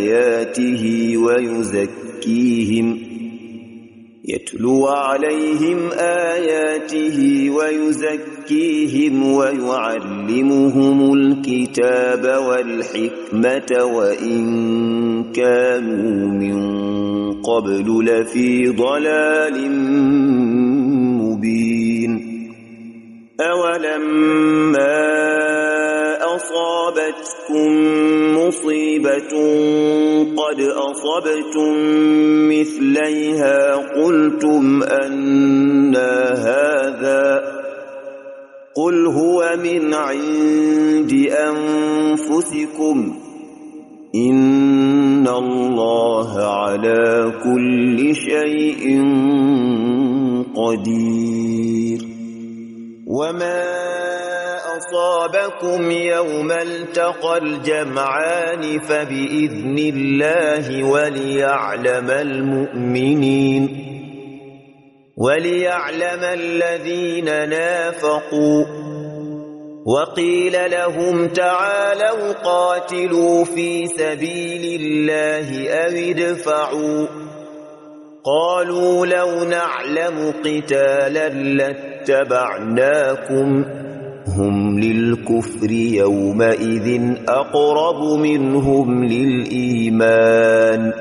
آياته ويزكيهم ويعلمهم الكتاب والحكمة وإن كانوا من قبل لفي ضلال مبين أولما أصابتكم مصيبة قد أصبتم مثليها قلتم أنى هذا قل هو من عند أنفسكم إن الله على كل شيء قدير وما أصابكم يوم التقى الجمعان فبإذن الله وليعلم الذين نافقوا وقيل لهم تعالوا قاتلوا في سبيل الله أو ادفعوا قالوا لو نعلم قتالا لاتبعناكم هم للكفر يومئذ أقرب منهم للإيمان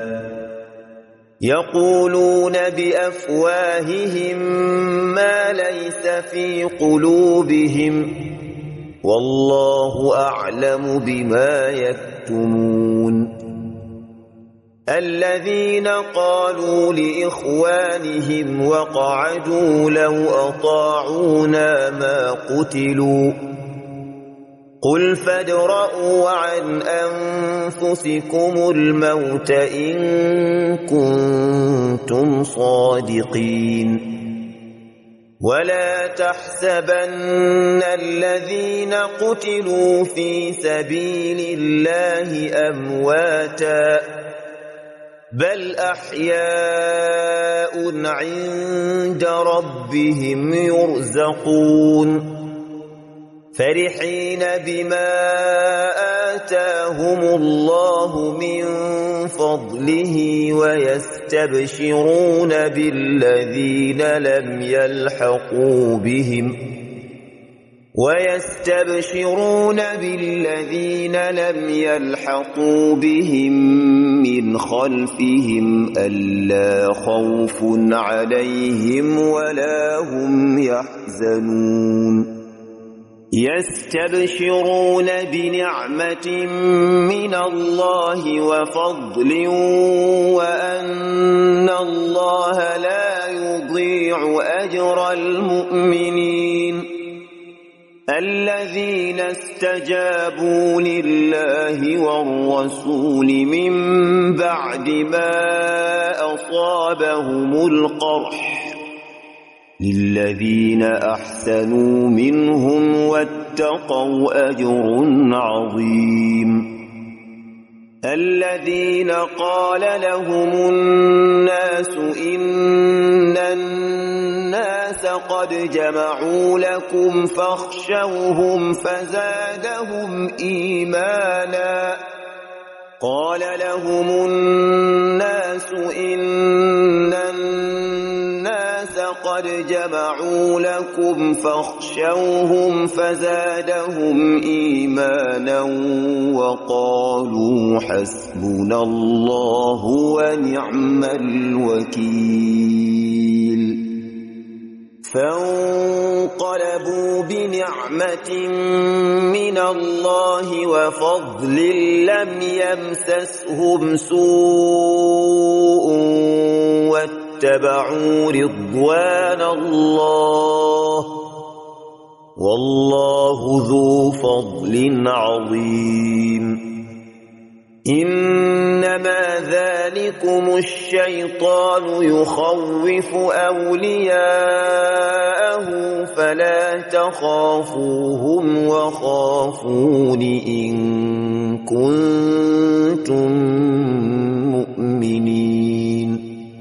يقولون بأفواههم ما ليس في قلوبهم والله أعلم بما يكتمون الذين قالوا لإخوانهم وقعدوا لو أطاعونا ما قتلوا قل فادرءوا عن أنفسكم الموت إن كنتم صادقين ولا تحسبن الذين قتلوا في سبيل الله أمواتا بل أحياء عند ربهم يرزقون فرحين بما آتاهم الله من فضله ويستبشرون بالذين لم يلحقوا بهم من خلفهم ألا خوف عليهم ولا هم يحزنون يستبشرون بنعمة من الله وفضل وأن الله لا يضيع أجر المؤمنين الذين استجابوا لله والرسول من بعد ما أصابهم القرح للذين أحسنوا منهم واتقوا أجر عظيم الذين قال لهم الناس إن الناس قد جمعوا لكم فاخشوهم فزادهم إيمانا قال لهم الناس إن الناس قد جمعوا لكم فاخشوهم فزادهم إيمانا وقالوا حسبنا الله ونعم الوكيل فانقلبوا بنعمة من الله وفضل لم يمسسهم سوء واتبعوا رضوان الله والله ذو فضل عظيم إنما ذلكم الشيطان يخوف أولياءه فلا تخافوهم وخافون إن كنتم مؤمنين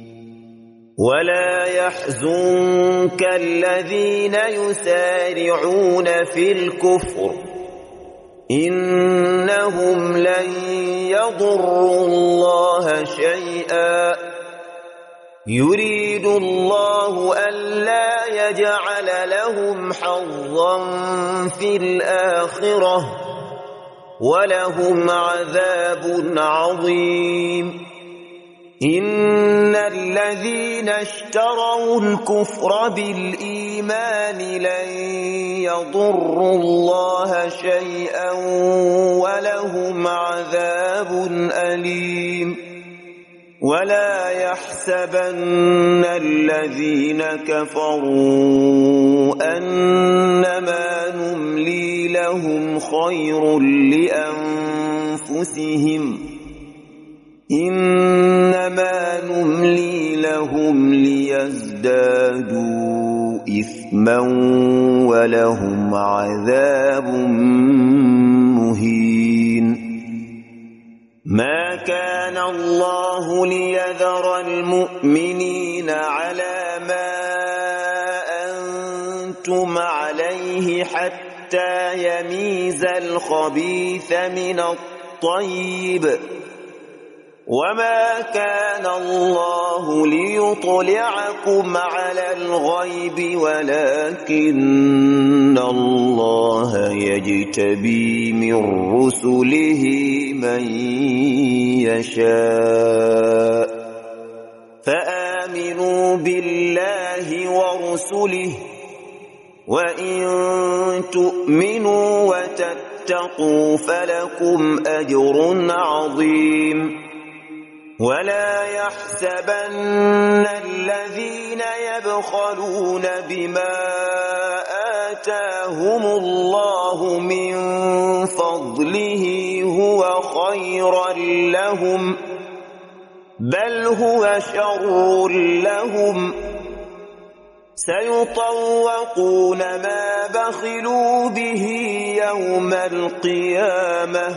ولا يحزنك الذين يسارعون في الكفر إنهم لن يضروا الله شيئا يريد الله ألا يجعل لهم حظا في الآخرة ولهم عذاب عظيم إن الذين اشتروا الكفر بالإيمان لن يضروا الله شيئا ولهم عذاب أليم ولا يحسبن الذين كفروا أنما نملي لهم خير لأنفسهم إنما نملي لهم ليزدادوا إثما ولهم عذاب مهين ما كان الله ليذر المؤمنين على ما أنتم عليه حتى يميز الخبيث من الطيب وما كان الله ليطلعكم على الغيب ولكن الله يجتبي من رسله من يشاء فآمنوا بالله ورسله وإن تؤمنوا وتتقوا فلكم أجر عظيم ولا يحسبن الذين يبخلون بما آتاهم الله من فضله هو خيرا لهم بل هو شر لهم سيطوقون ما بخلوا به يوم القيامة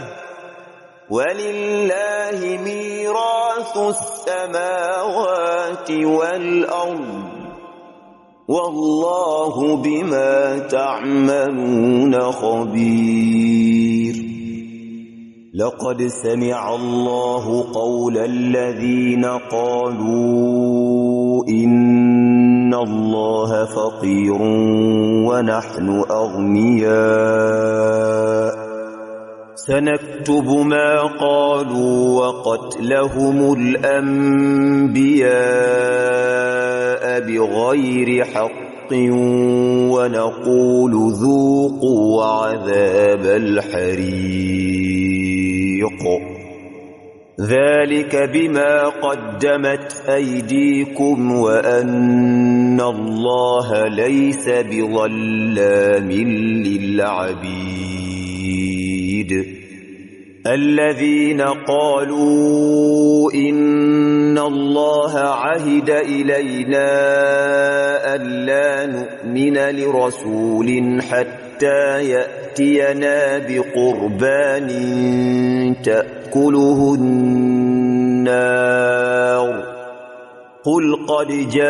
ولله ميراث السماوات والأرض والله بما تعملون خبير. لقد سمع الله قول الذين قالوا إن الله فقير ونحن أغنياء سنكتب ما قالوا وقتلهم الأنبياء بغير حق ونقول ذوقوا عذاب الحريق ذلك بما قدمت أيديكم وأن الله ليس بظلام للعبيد. الذين قالوا إن الله عهد إلينا ألا نؤمن لرسول حتى يأتينا بقربان تأكله النار قل قد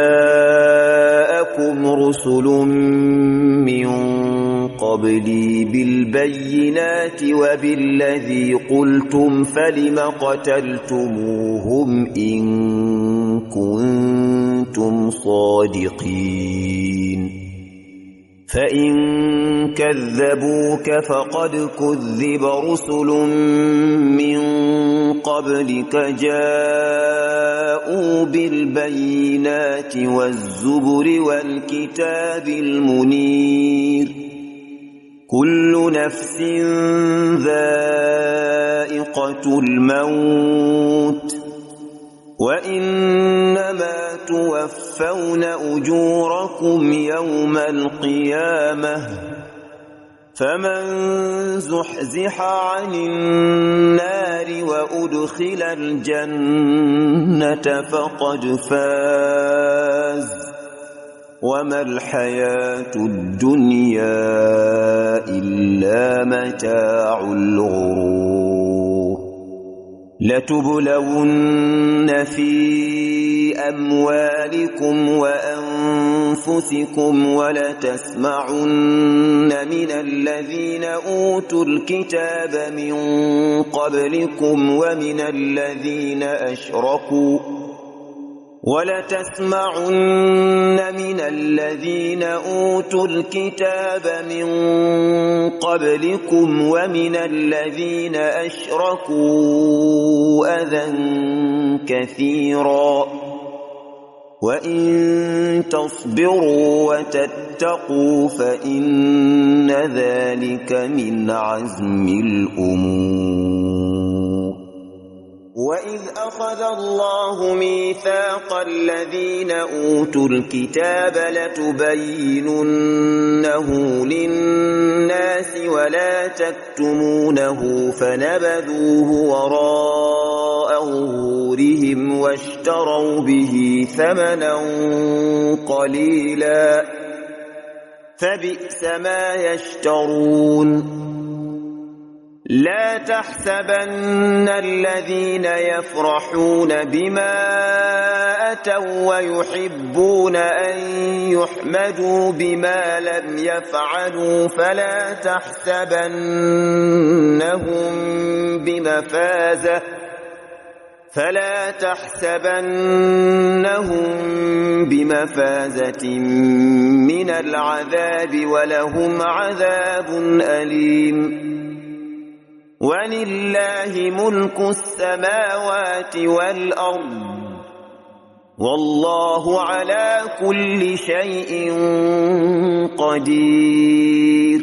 جاءكم رسل من قبلي بالبينات وبالذي قلتم فلم قتلتموهم إن كنتم صادقين فإن كذبوك فقد كذب رسل من قبلك جاءوا بالبينات والزبر والكتاب المنير كل نفس ذائقة الموت وإنما توفون أجوركم يوم القيامة فمن زحزح عن النار وأدخل الجنة فقد فاز وما الحياة الدنيا إلا متاع الغرور. لتبلون في أموالكم وأنفسكم ولتسمعن من الذين أوتوا الكتاب من قبلكم ومن الذين أشركوا أذى كثيرا وإن تصبروا وتتقوا فإن ذلك من عزم الأمور. وإذ أخذ الله ميثاق الذين أوتوا الكتاب لتبيننه للناس ولا تكتمونه فنبذوه وراء ظهورهم واشتروا به ثمنا قليلا فبئس ما يشترون. لا تحسبن الذين يفرحون بما أتوا ويحبون أن يحمدوا بما لم يفعلوا فلا تحسبنهم بمفازة من العذاب ولهم عذاب أليم. ولله ملك السماوات والأرض والله على كل شيء قدير.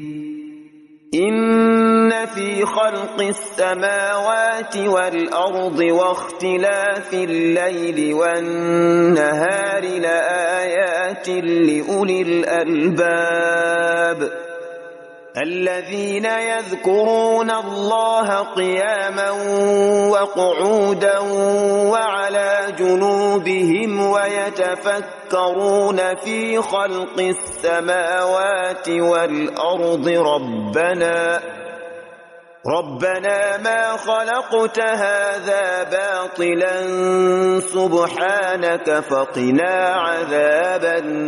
إن في خلق السماوات والأرض واختلاف الليل والنهار لآيات لأولي الألباب الذين يذكرون الله قياما وقعودا وعلى جنوبهم ويتفكرون في خلق ربنا ما خلقت هذا باطلا سبحانك فقنا عذاب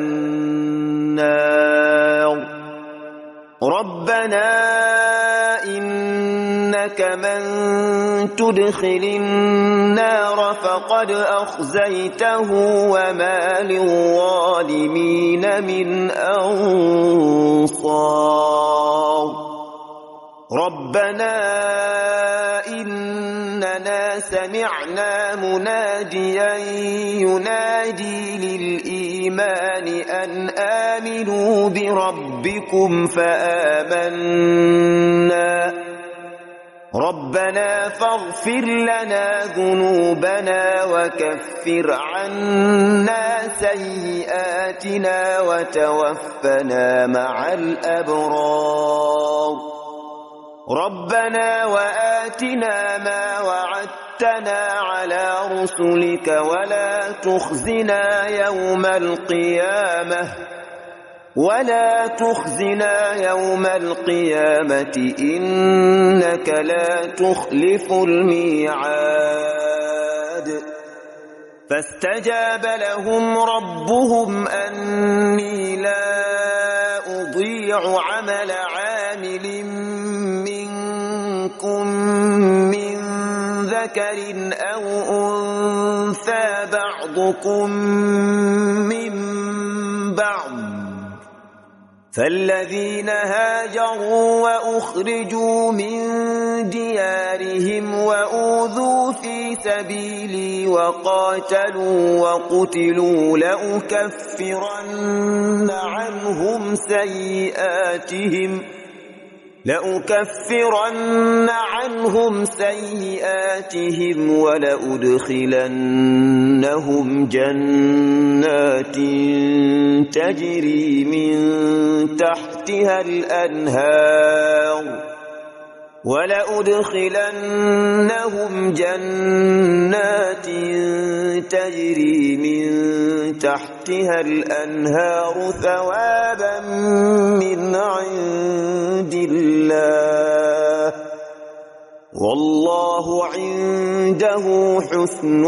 النار ربنا إنك من تدخل النار فقد أخزيته وما للظالمين من أنصار ربنا إننا سمعنا مناديا ينادي للإيمان أن آمنوا بربكم فآمنا ربنا فاغفر لنا ذنوبنا وكفر عنا سيئاتنا وتوفنا مع الأبرار ربنا وآتنا ما وعدتنا على رسلك ولا تخزنا يوم القيامة إنك لا تخلف الميعاد فاستجاب لهم ربهم أني لا أضيع عمل عامل منكم من ذكر أو أنثى بعضكم من بعض فالذين هاجروا وأخرجوا من ديارهم وأوذوا في سبيلي وقاتلوا وقتلوا لأكفرن عنهم سيئاتهم ولأدخلنهم جنات تجري من تحتها الأنهار ثوابا من عند الله والله عنده حسن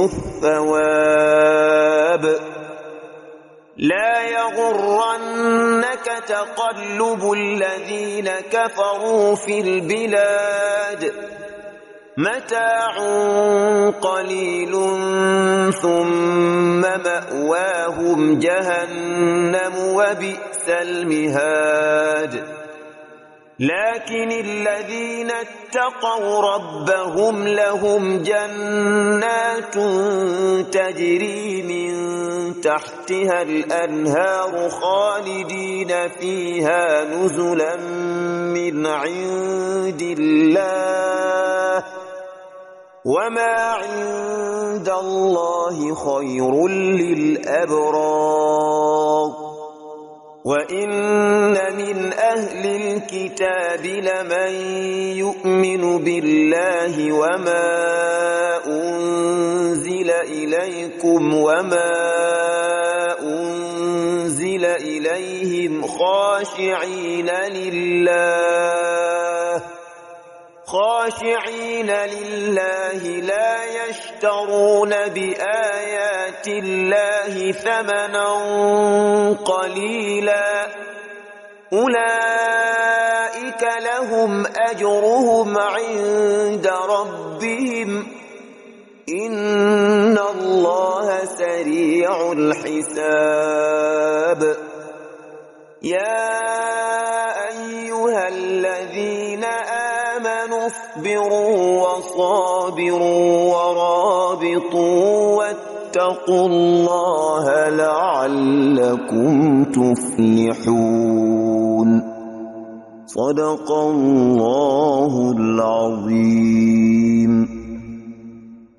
الثواب لا يغرنك تقلب الذين كفروا في البلاد متاع قليل ثم مأواهم جهنم وبئس المهاد لكن الذين اتقوا ربهم لهم جنات تجري من تحتها الأنهار خالدين فيها نزلا من عند الله وما عند الله خير للأبرار وإن من أهل الكتاب لمن يؤمن بالله وما أنزل إليكم وما أنزل إليهم خاشعين لله لا يشترون بآيات الله ثمنا قليلا أولئك لهم أجرهم عند ربهم إن الله سريع الحساب يا أيها الذين آمنوا اصبروا وصابروا ورابطوا واتقوا الله لعلكم تفلحون صدق الله العظيم.